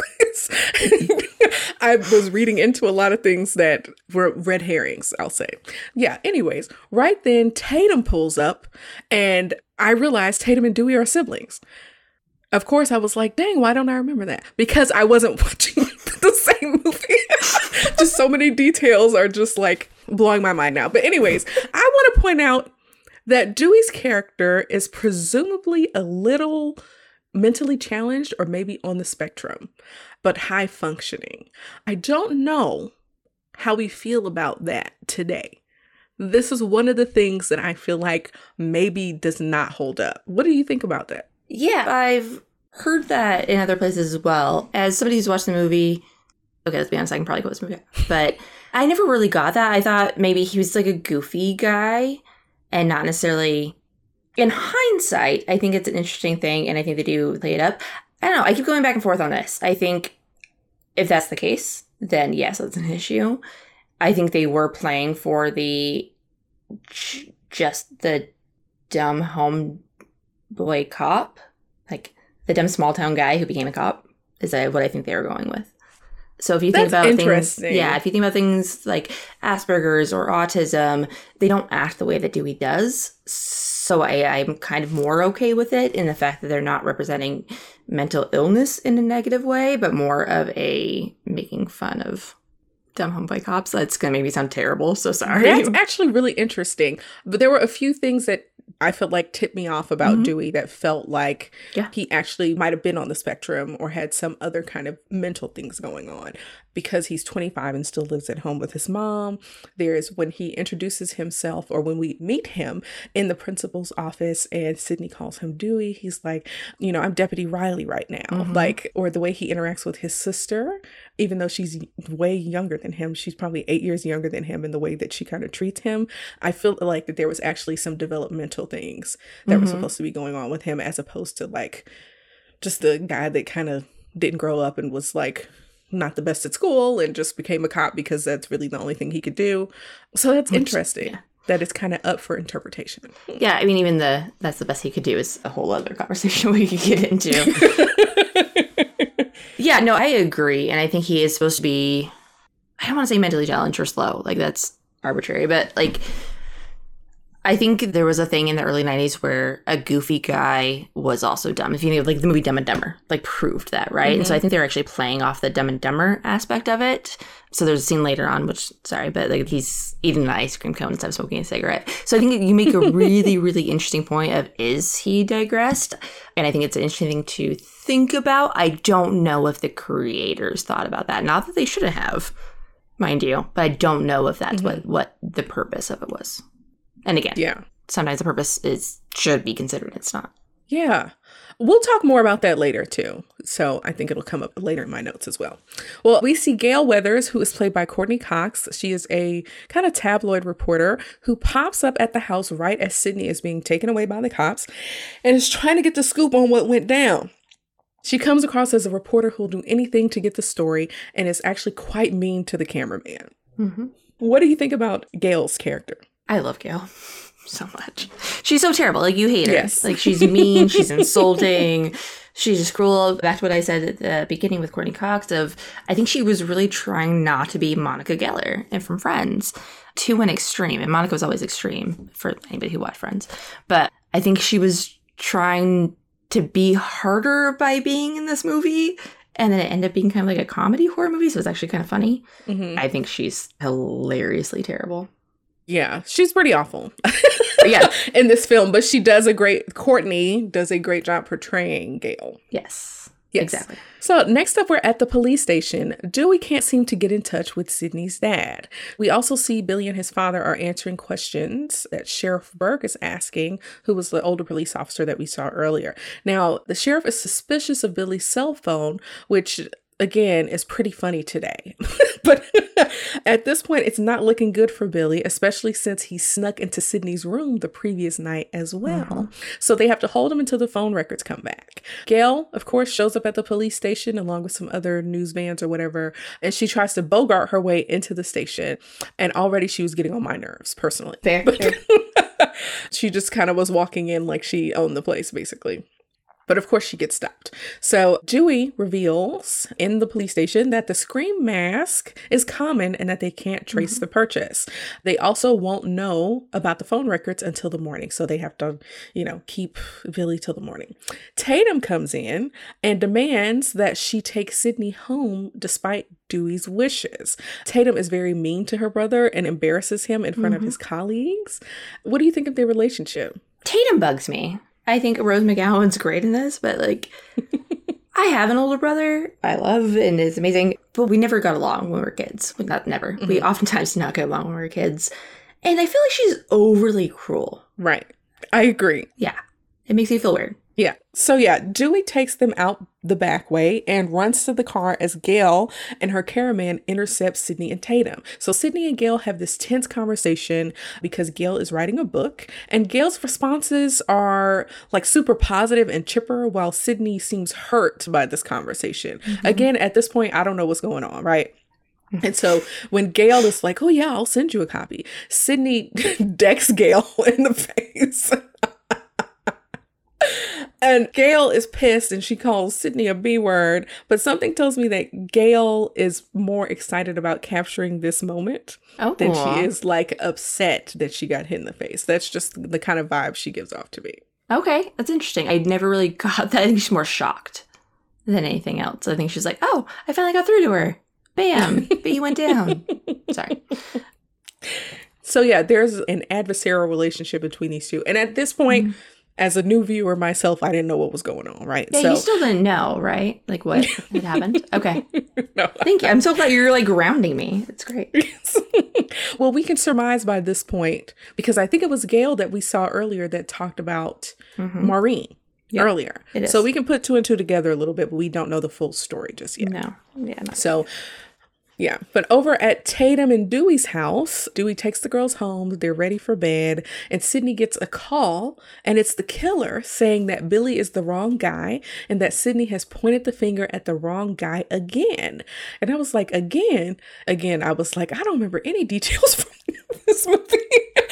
I was reading into a lot of things that were red herrings, I'll say. Yeah, anyways, right then Tatum pulls up and I realized Tatum and Dewey are siblings. Of course, I was like, dang, why don't I remember that? Because I wasn't watching the same movie. Just so many details are just like blowing my mind now. But anyways, I want to point out that Dewey's character is presumably a little mentally challenged or maybe on the spectrum, but high functioning. I don't know how we feel about that today. This is one of the things that I feel like maybe does not hold up. What do you think about that? Yeah, I've heard that in other places as well. As somebody who's watched the movie, okay, let's be honest, I can probably quote this movie, but I never really got that. I thought maybe he was like a goofy guy and not necessarily, in hindsight, I think it's an interesting thing and I think they do play it up. I don't know, I keep going back and forth on this. I think if that's the case, then yes, that's an issue. I think they were playing for the, just the dumb home boy cop, like the dumb small town guy who became a cop, is that what I think they were going with. So if you think That's about things, yeah, if you think about things like Asperger's or autism, they don't act the way that Dewey does. So I, I'm kind of more okay with it in the fact that they're not representing mental illness in a negative way, but more of a making fun of dumb homeboy cops. That's going to make me sound terrible. So sorry. That's actually really interesting. But there were a few things that I felt like tipped me off about mm-hmm. Dewey that felt like yeah. he actually might have been on the spectrum or had some other kind of mental things going on, because he's twenty-five and still lives at home with his mom. There's when he introduces himself or when we meet him in the principal's office and Sydney calls him Dewey. He's like, you know, I'm Deputy Riley right now. Mm-hmm. Like, or the way he interacts with his sister, even though she's way younger than him, she's probably eight years younger than him, in the way that she kind of treats him. I feel like that there was actually some developmental things that mm-hmm. were supposed to be going on with him, as opposed to like just the guy that kind of didn't grow up and was like not the best at school and just became a cop because that's really the only thing he could do. So that's Which, interesting. Yeah. that is kind of up for interpretation. Yeah, I mean, even the that's the best he could do is a whole other conversation we could get into. Yeah, no, I agree. And I think he is supposed to be, I don't want to say mentally challenged or slow. Like, that's arbitrary. But, like, I think there was a thing in the early nineties where a goofy guy was also dumb. If you know, like, the movie Dumb and Dumber, like, proved that, right? Mm-hmm. And so I think they're actually playing off the Dumb and Dumber aspect of it. So there's a scene later on, which, sorry, but, like, he's eating an ice cream cone instead of smoking a cigarette. So I think you make a really, really interesting point of, is he digressed? And I think it's an interesting thing to think about. I don't know if the creators thought about that. Not that they shouldn't have, mind you, but I don't know if that's mm-hmm. what, what the purpose of it was. And again, yeah, sometimes the purpose is should be considered. It's not. Yeah. We'll talk more about that later, too. So I think it'll come up later in my notes as well. Well, we see Gale Weathers, who is played by Courtney Cox. She is a kind of tabloid reporter who pops up at the house right as Sydney is being taken away by the cops and is trying to get the scoop on what went down. She comes across as a reporter who will do anything to get the story and is actually quite mean to the cameraman. Mm-hmm. What do you think about Gale's character? I love Gale so much. She's so terrible. Like, you hate her. Yes. Like, she's mean. She's insulting. She's just cruel. Back to what I said at the beginning with Courtney Cox of, I think she was really trying not to be Monica Geller and from Friends to an extreme. And Monica was always extreme for anybody who watched Friends. But I think she was trying to be harder by being in this movie. And then it ended up being kind of like a comedy horror movie. So it's actually kind of funny. Mm-hmm. I think she's hilariously terrible. Yeah, she's pretty awful. Yeah, in this film, but she does a great, Courtney does a great job portraying Gale. Yes, yes, exactly. So next up, we're at the police station. Dewey can't seem to get in touch with Sydney's dad. We also see Billy and his father are answering questions that Sheriff Burke is asking, who was the older police officer that we saw earlier. Now, the sheriff is suspicious of Billy's cell phone, which, again, is pretty funny today. But at this point, it's not looking good for Billy, especially since he snuck into Sydney's room the previous night as well. Mm-hmm. So they have to hold him until the phone records come back. Gale, of course, shows up at the police station along with some other news vans or whatever, and she tries to bogart her way into the station. And already she was getting on my nerves, personally. Fair, but fair. She just kind of was walking in like she owned the place, basically. But of course she gets stopped. So Dewey reveals in the police station that the Scream mask is common and that they can't trace mm-hmm. the purchase. They also won't know about the phone records until the morning. So they have to, you know, keep Billy till the morning. Tatum comes in and demands that she take Sydney home despite Dewey's wishes. Tatum is very mean to her brother and embarrasses him in front mm-hmm. of his colleagues. What do you think of their relationship? Tatum bugs me. I think Rose McGowan's great in this, but, like, I have an older brother I love and is amazing, but we never got along when we were kids. Well, not never. Mm-hmm. We oftentimes did not get along when we were kids. And I feel like she's overly cruel. Right. I agree. Yeah. It makes me feel weird. Yeah. So yeah, Dewey takes them out the back way and runs to the car as Gale and her caravan intercept Sydney and Tatum. So Sydney and Gale have this tense conversation because Gale is writing a book and Gale's responses are like super positive and chipper while Sydney seems hurt by this conversation. Mm-hmm. Again, at this point, I don't know what's going on, right? And so when Gale is like, oh yeah, I'll send you a copy, Sydney decks Gale in the face. And Gale is pissed and she calls Sydney a B word, but something tells me that Gale is more excited about capturing this moment oh. than she is like upset that she got hit in the face. That's just the kind of vibe she gives off to me. Okay, that's interesting. I never really got that. I think she's more shocked than anything else. I think she's like, oh, I finally got through to her. Bam, but you went down. Sorry. So yeah, there's an adversarial relationship between these two. And at this point, mm-hmm. as a new viewer myself, I didn't know what was going on, right? Yeah, so, you still didn't know, right? Like what had happened? Okay. No. Thank you. I'm so glad you're like grounding me. It's great. Well, we can surmise by this point, because I think it was Gale that we saw earlier that talked about mm-hmm. Maureen yep. earlier. It is. So we can put two and two together a little bit, but we don't know the full story just yet. No. Yeah. Not so... Yeah, but over at Tatum and Dewey's house, Dewey takes the girls home, they're ready for bed, and Sydney gets a call, and it's the killer saying that Billy is the wrong guy, and that Sydney has pointed the finger at the wrong guy again. And I was like, again? Again, I was like, I don't remember any details from this movie.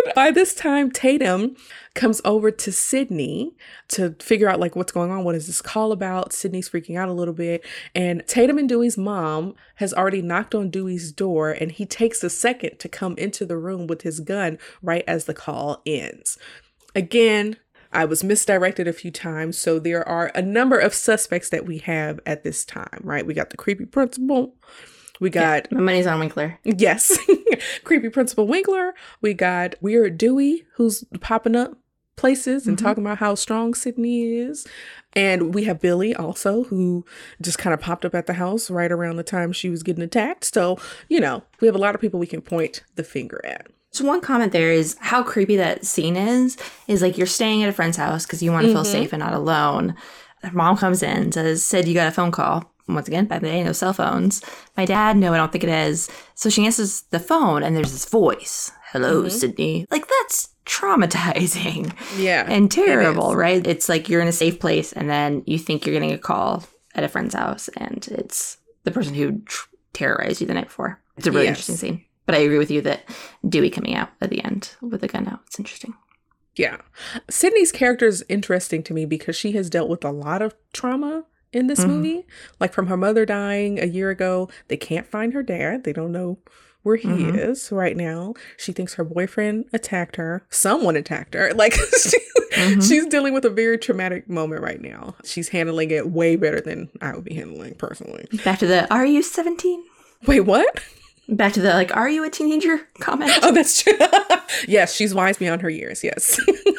By this time, Tatum comes over to Sydney to figure out like what's going on. What is this call about? Sydney's freaking out a little bit. And Tatum and Dewey's mom has already knocked on Dewey's door, and he takes a second to come into the room with his gun right as the call ends. Again, I was misdirected a few times. So there are a number of suspects that we have at this time, right? We got the creepy principal. We got... Yeah, my money's on Winkler. Yes. Creepy Principal Winkler. We got weird Dewey, who's popping up places and mm-hmm. talking about how strong Sydney is. And we have Billy also, who just kind of popped up at the house right around the time she was getting attacked. So, you know, we have a lot of people we can point the finger at. So one comment there is how creepy that scene is, is like you're staying at a friend's house because you want to mm-hmm. feel safe and not alone. Her mom comes in, says, Sid, you got a phone call. Once again, back in the day, no cell phones. My dad, no, I don't think it is. So she answers the phone and there's this voice. Hello, mm-hmm. Sydney. Like, that's traumatizing. Yeah. And terrible, it right? It's like you're in a safe place and then you think you're getting a call at a friend's house and it's the person who tr- terrorized you the night before. It's a really yes. interesting scene. But I agree with you that Dewey coming out at the end with the gun out, it's interesting. Yeah. Sydney's character is interesting to me because she has dealt with a lot of trauma in this mm-hmm. movie. Like from her mother dying a year ago, they can't find her dad. They don't know where he mm-hmm. is right now. She thinks her boyfriend attacked her. Someone attacked her. Like she, mm-hmm. she's dealing with a very traumatic moment right now. She's handling it way better than I would be handling personally. Back to the, are you seventeen? Wait, what? Back to the, like, are you a teenager comment? Oh, that's true. Yes, she's wise beyond her years. Yes.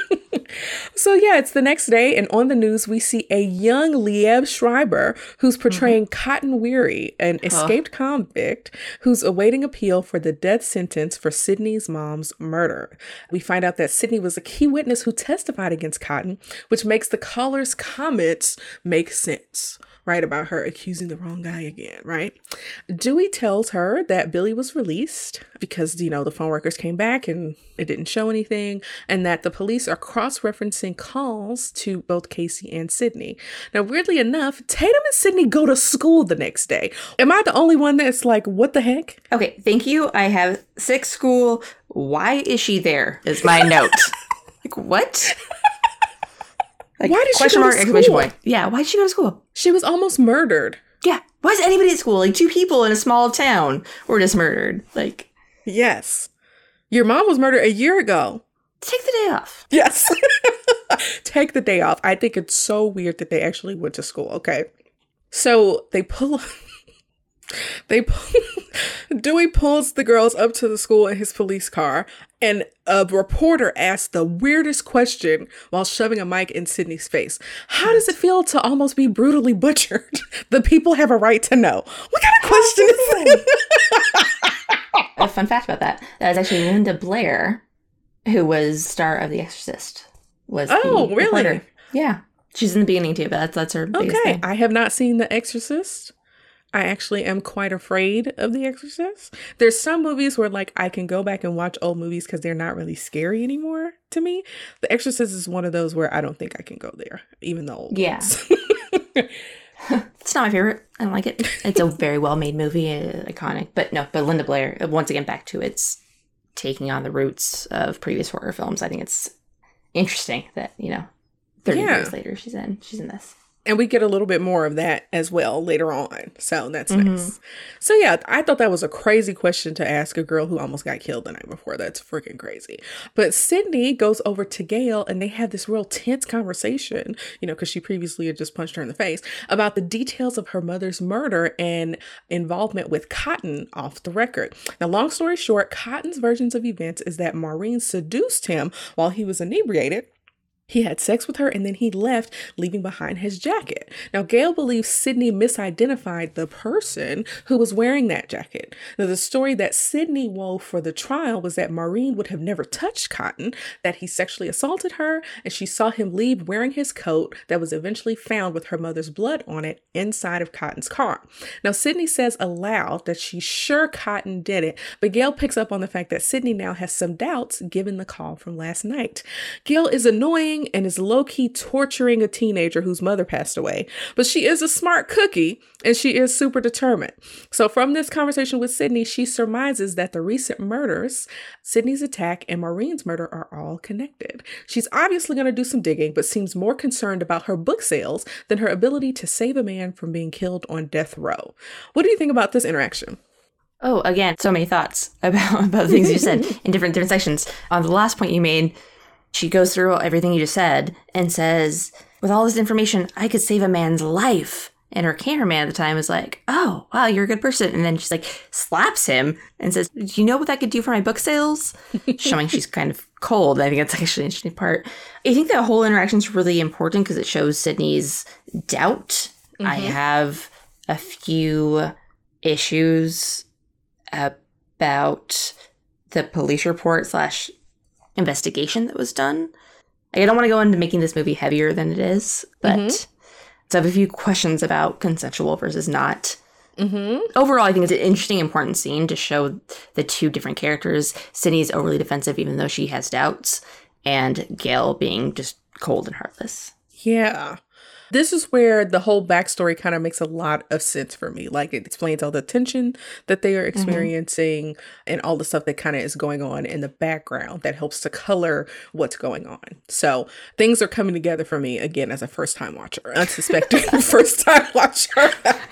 So, yeah, it's the next day. And on the news, we see a young Liev Schreiber who's portraying mm-hmm. Cotton Weary, an oh. escaped convict who's awaiting appeal for the death sentence for Sydney's mom's murder. We find out that Sydney was a key witness who testified against Cotton, which makes the caller's comments make sense. Right, about her accusing the wrong guy again, right? Dewey tells her that Billy was released because, you know, the phone records came back and it didn't show anything, and that the police are cross-referencing calls to both Casey and Sydney. Now, weirdly enough, Tatum and Sydney go to school the next day. Am I the only one that's like, what the heck? Okay, thank you. I have sick school. Why is she there? Is my note. Like, what? Like, why did question she go mark, to exclamation school? Point. Yeah, why did she go to school? She was almost murdered. Yeah. Why is anybody at school? Like, two people in a small town were just murdered. Like, yes. Your mom was murdered a year ago. Take the day off. Yes. Take the day off. I think it's so weird that they actually went to school. Okay. So they pull... They pull, Dewey pulls the girls up to the school in his police car, and a reporter asks the weirdest question while shoving a mic in Sydney's face. How does it feel to almost be brutally butchered? The people have a right to know. What kind of question is that? A fun fact about that. That was actually Linda Blair, who was star of The Exorcist. Was oh, the really? Reporter. Yeah. She's in the beginning too, but that's, that's her biggest okay. thing. I have not seen The Exorcist. I actually am quite afraid of The Exorcist. There's some movies where like I can go back and watch old movies because they're not really scary anymore to me. The Exorcist is one of those where I don't think I can go there, even the old yeah. ones. It's not my favorite. I don't like it. It's a very well-made movie, uh, iconic. But no, but Linda Blair, once again, back to its taking on the roots of previous horror films. I think it's interesting that, you know, thirty yeah. years later, she's in, she's in this. And we get a little bit more of that as well later on. So that's mm-hmm. nice. So yeah, I thought that was a crazy question to ask a girl who almost got killed the night before. That's freaking crazy. But Sydney goes over to Gail and they have this real tense conversation, you know, because she previously had just punched her in the face, about the details of her mother's murder and involvement with Cotton off the record. Now, long story short, Cotton's versions of events is that Maureen seduced him while he was inebriated. He had sex with her and then he left, leaving behind his jacket. Now, Gail believes Sydney misidentified the person who was wearing that jacket. Now, the story that Sydney wove for the trial was that Maureen would have never touched Cotton, that he sexually assaulted her, and she saw him leave wearing his coat that was eventually found with her mother's blood on it inside of Cotton's car. Now, Sydney says aloud that she's sure Cotton did it, but Gail picks up on the fact that Sydney now has some doubts given the call from last night. Gail is annoying bullying and is low-key torturing a teenager whose mother passed away. But she is a smart cookie and she is super determined. So from this conversation with Sydney, she surmises that the recent murders, Sydney's attack and Maureen's murder, are all connected. She's obviously going to do some digging, but seems more concerned about her book sales than her ability to save a man from being killed on death row. What do you think about this interaction? Oh, again, so many thoughts about, about the things you said in different different sections. On the last point you made, she goes through everything you just said and says, with all this information, I could save a man's life. And her cameraman at the time was like, oh, wow, you're a good person. And then she's like, slaps him and says, do you know what that could do for my book sales? Showing she's kind of cold. I think that's actually an interesting part. I think that whole interaction is really important because it shows Sydney's doubt. Mm-hmm. I have a few issues about the police report slash investigation that was done. Like, I don't want to go into making this movie heavier than it is, but mm-hmm. so I have a few questions about consensual versus not. Mm-hmm. Overall, I think it's an interesting, important scene to show the two different characters. Sydney's overly defensive, even though she has doubts, and Gail being just cold and heartless. Yeah. This is where the whole backstory kind of makes a lot of sense for me. Like, it explains all the tension that they are experiencing mm-hmm. and all the stuff that kind of is going on in the background that helps to color what's going on. So things are coming together for me, again, as a first-time watcher, unsuspecting first-time watcher.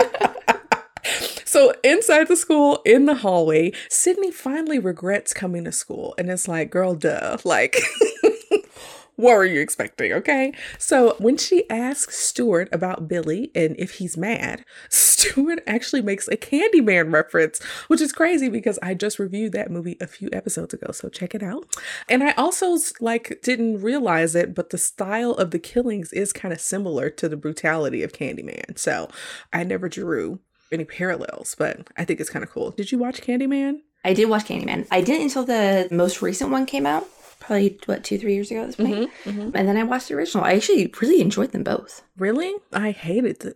So inside the school, in the hallway, Sydney finally regrets coming to school. And it's like, girl, duh. Like... What were you expecting, okay? So when she asks Stuart about Billy and if he's mad, Stuart actually makes a Candyman reference, which is crazy because I just reviewed that movie a few episodes ago, so check it out. And I also, like, didn't realize it, but the style of the killings is kind of similar to the brutality of Candyman. So I never drew any parallels, but I think it's kind of cool. Did you watch Candyman? I did watch Candyman. I didn't until the most recent one came out. Probably, what, two, three years ago at this point? Mm-hmm, mm-hmm. And then I watched the original. I actually really enjoyed them both. Really? I hated them.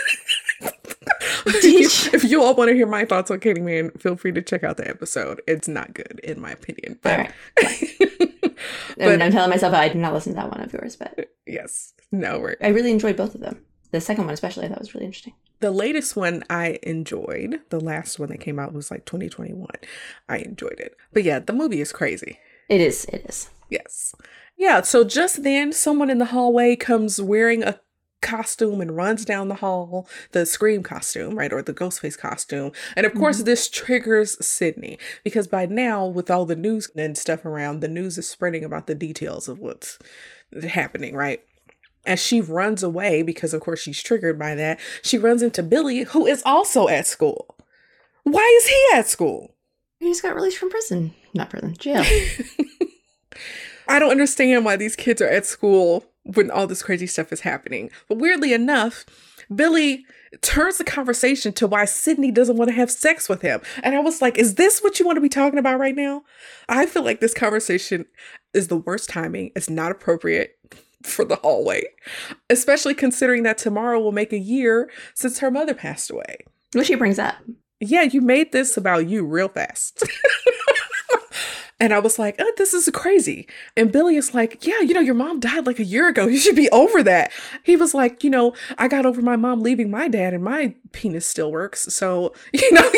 if, if you all want to hear my thoughts on Candyman, feel free to check out the episode. It's not good, in my opinion. But, all right. but I'm telling myself I did not listen to that one of yours, but... Yes. No, we're... I really enjoyed both of them. The second one especially, I thought was really interesting. The latest one I enjoyed. The last one that came out was like twenty twenty-one. I enjoyed it. But yeah, the movie is crazy. It is. It is. Yes. Yeah. So just then, someone in the hallway comes wearing a costume and runs down the hall, the Scream costume, right? Or the Ghostface costume. And of course, mm-hmm. this triggers Sydney because by now, with all the news and stuff around, the news is spreading about the details of what's happening, right? As she runs away, because of course she's triggered by that, she runs into Billy, who is also at school. Why is he at school? He just got released from prison. Not prison, jail. I don't understand why these kids are at school when all this crazy stuff is happening. But weirdly enough, Billy turns the conversation to why Sydney doesn't want to have sex with him. And I was like, is this what you want to be talking about right now? I feel like this conversation is the worst timing. It's not appropriate for the hallway, especially considering that tomorrow will make a year since her mother passed away. Which she brings up. Yeah, you made this about you real fast. And I was like, oh, this is crazy. And Billy is like, yeah, you know, your mom died like a year ago. You should be over that. He was like, you know, I got over my mom leaving my dad and my penis still works. So, you know.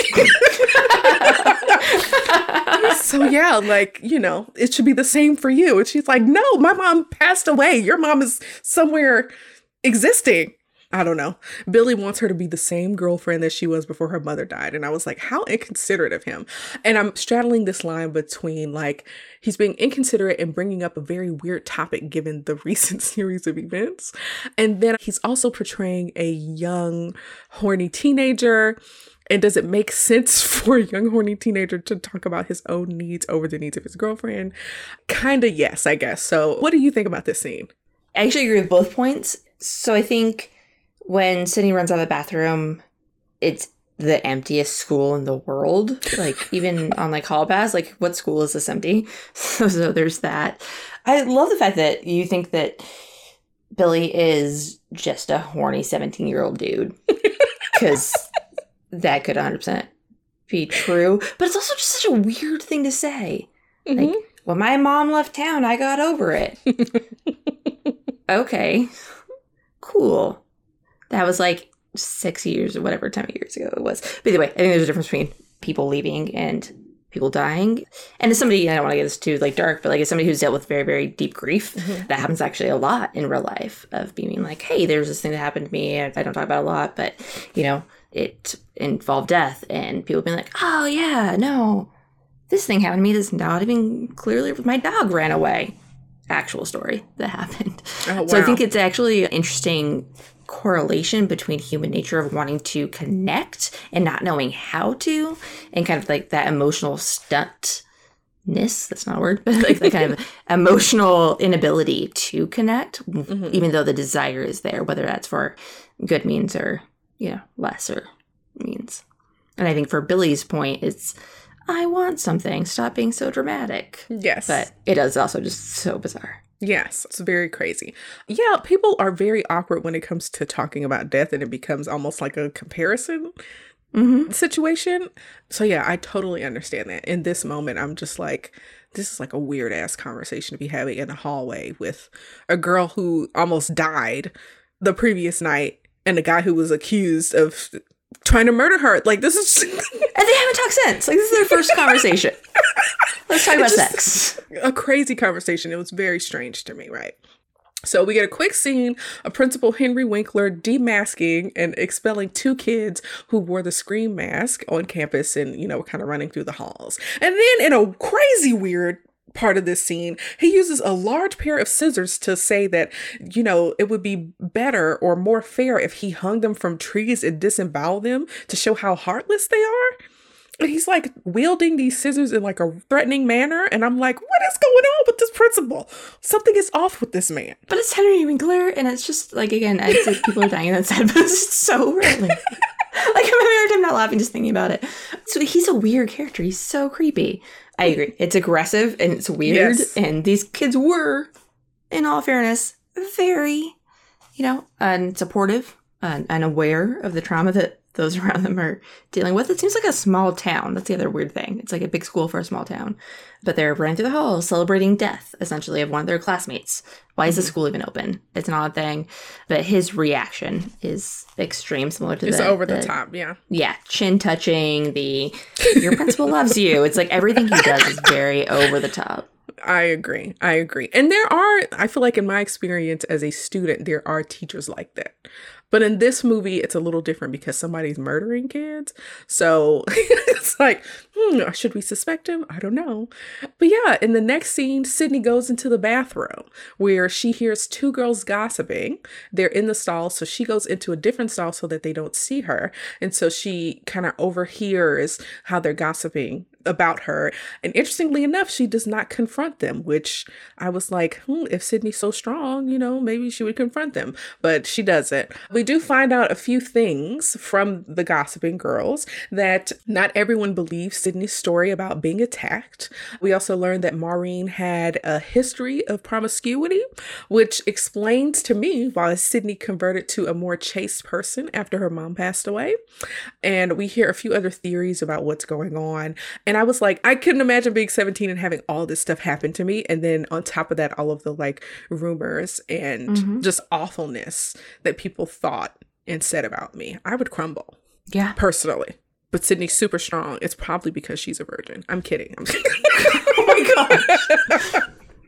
So, yeah, like, you know, it should be the same for you. And she's like, no, my mom passed away. Your mom is somewhere existing. I don't know. Billy wants her to be the same girlfriend that she was before her mother died. And I was like, how inconsiderate of him. And I'm straddling this line between, like, he's being inconsiderate and bringing up a very weird topic given the recent series of events. And then he's also portraying a young, horny teenager. And does it make sense for a young, horny teenager to talk about his own needs over the needs of his girlfriend? Kind of yes, I guess. So what do you think about this scene? I actually agree with both points. So I think when Sydney runs out of the bathroom, it's the emptiest school in the world. Like, even on, like, hall pass, like, what school is this empty? So, so there's that. I love the fact that you think that Billy is just a horny seventeen-year-old dude. Because that could one hundred percent be true. But it's also just such a weird thing to say. Mm-hmm. Like, when my mom left town, I got over it. okay, cool. That was like six years or whatever time of years ago it was. But either way, I think there's a difference between people leaving and people dying. And as somebody, I don't want to get this too like dark, but like as somebody who's dealt with very, very deep grief, mm-hmm. that happens actually a lot in real life of being like, hey, there's this thing that happened to me. I don't talk about it a lot, but you know, it involved death, and people being like, oh yeah, no, this thing happened to me. This not even clearly my dog ran away. Actual story that happened. Oh, wow. So I think it's actually an interesting correlation between human nature of wanting to connect and not knowing how to, and kind of like that emotional stuntness, that's not a word, but like that kind of emotional inability to connect, mm-hmm. even though the desire is there, whether that's for good means or, you know, lesser means. And I think for Billy's point, it's, I want something, stop being so dramatic. Yes. But it is also just so bizarre. Yes, it's very crazy. Yeah, people are very awkward when it comes to talking about death, and it becomes almost like a comparison mm-hmm. situation. So yeah, I totally understand that. In this moment, I'm just like, this is like a weird ass conversation to be having in a hallway with a girl who almost died the previous night and a guy who was accused of trying to murder her. Like, this is... and they haven't talked since. Like, this is their first conversation. Let's talk about sex. A crazy conversation. It was very strange to me, right? So we get a quick scene of Principal Henry Winkler demasking and expelling two kids who wore the Scream mask on campus and, you know, kind of running through the halls. And then in a crazy weird part of this scene, he uses a large pair of scissors to say that, you know, it would be better or more fair if he hung them from trees and disemboweled them to show how heartless they are. And he's like wielding these scissors in like a threatening manner. And I'm like, what is going on with this principal? Something is off with this man. But it's Henry Winkler. And it's just like, again, it's like people are dying on that side, but it's so rarely. Like, I'm having a hard time not laughing just thinking about it. So he's a weird character. He's so creepy. I agree. It's aggressive and it's weird. Yes. And these kids were, in all fairness, very, you know, unsupportive and unaware of the trauma that those around them are dealing with. It seems like a small town. That's the other weird thing. It's like a big school for a small town. But they're running through the halls celebrating death, essentially, of one of their classmates. Why is the school even open? It's an odd thing. But his reaction is extreme, similar to it's the... It's over the, the top, yeah. Yeah, chin touching, the, your principal loves you. It's like everything he does is very over the top. I agree. I agree. And there are, I feel like in my experience as a student, there are teachers like that. But in this movie, it's a little different because somebody's murdering kids. So it's like, hmm, should we suspect him? I don't know. But yeah, in the next scene, Sydney goes into the bathroom where she hears two girls gossiping. They're in the stall. So she goes into a different stall so that they don't see her. And so she kind of overhears how they're gossiping about her. And interestingly enough, she does not confront them, which I was like, hmm, if Sydney's so strong, you know, maybe she would confront them. But she doesn't. We do find out a few things from the gossiping girls, that not everyone believes Sydney's story about being attacked. We also learned that Maureen had a history of promiscuity, which explains to me why Sydney converted to a more chaste person after her mom passed away. And we hear a few other theories about what's going on. And I was like, I couldn't imagine being seventeen and having all this stuff happen to me. And then on top of that, all of the like rumors and mm-hmm. just awfulness that people thought and said about me. I would crumble. Yeah. Personally. But Sydney's super strong. It's probably because she's a virgin. I'm kidding. I'm kidding. Oh my God.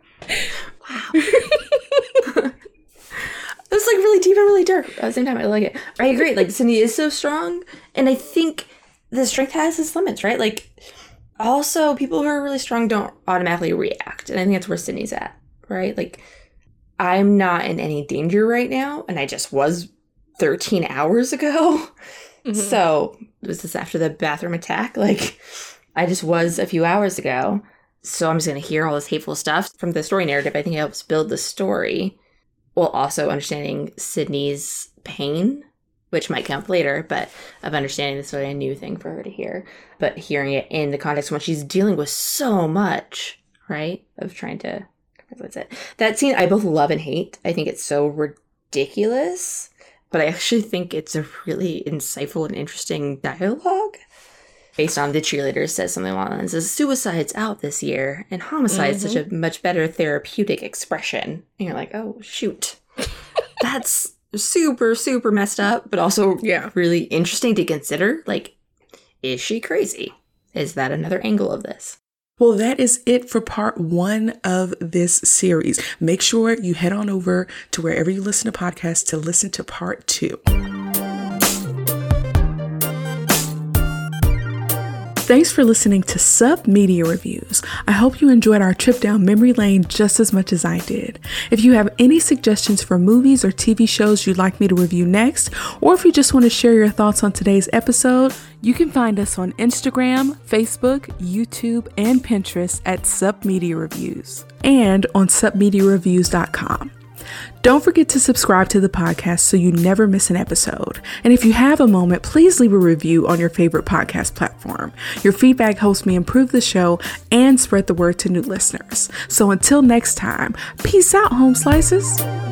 Wow. It's like really deep and really dark at the same time. I like it. I agree. Like, Sydney is so strong. And I think the strength has its limits, right? Like, also, people who are really strong don't automatically react. And I think that's where Sydney's at, right? Like, I'm not in any danger right now. And I just was thirteen hours ago. Mm-hmm. So, was this after the bathroom attack? Like, I just was a few hours ago. So I'm just going to hear all this hateful stuff from the story narrative. I think it helps build the story, while also understanding Sydney's pain, which might come up later, but of understanding this is really a new thing for her to hear. But hearing it in the context when she's dealing with so much, right? Of trying to, what's it? That scene I both love and hate. I think it's so ridiculous, but I actually think it's a really insightful and interesting dialogue. Based on the cheerleader says something along the lines of suicide's out this year and homicide's mm-hmm. such a much better therapeutic expression. And you're like, oh, shoot. That's super, super messed up, but also Yeah. really interesting to consider. Like, is she crazy? Is that another angle of this? Well, that is it for part one of this series. Make sure you head on over to wherever you listen to podcasts to listen to part two. Thanks for listening to Sup Media Reviews. I hope you enjoyed our trip down memory lane just as much as I did. If you have any suggestions for movies or T V shows you'd like me to review next, or if you just want to share your thoughts on today's episode, you can find us on Instagram, Facebook, YouTube, and Pinterest at Sup Media Reviews, and on sup media reviews dot com. Don't forget to subscribe to the podcast so you never miss an episode. And if you have a moment, please leave a review on your favorite podcast platform. Your feedback helps me improve the show and spread the word to new listeners. So until next time, peace out, home slices.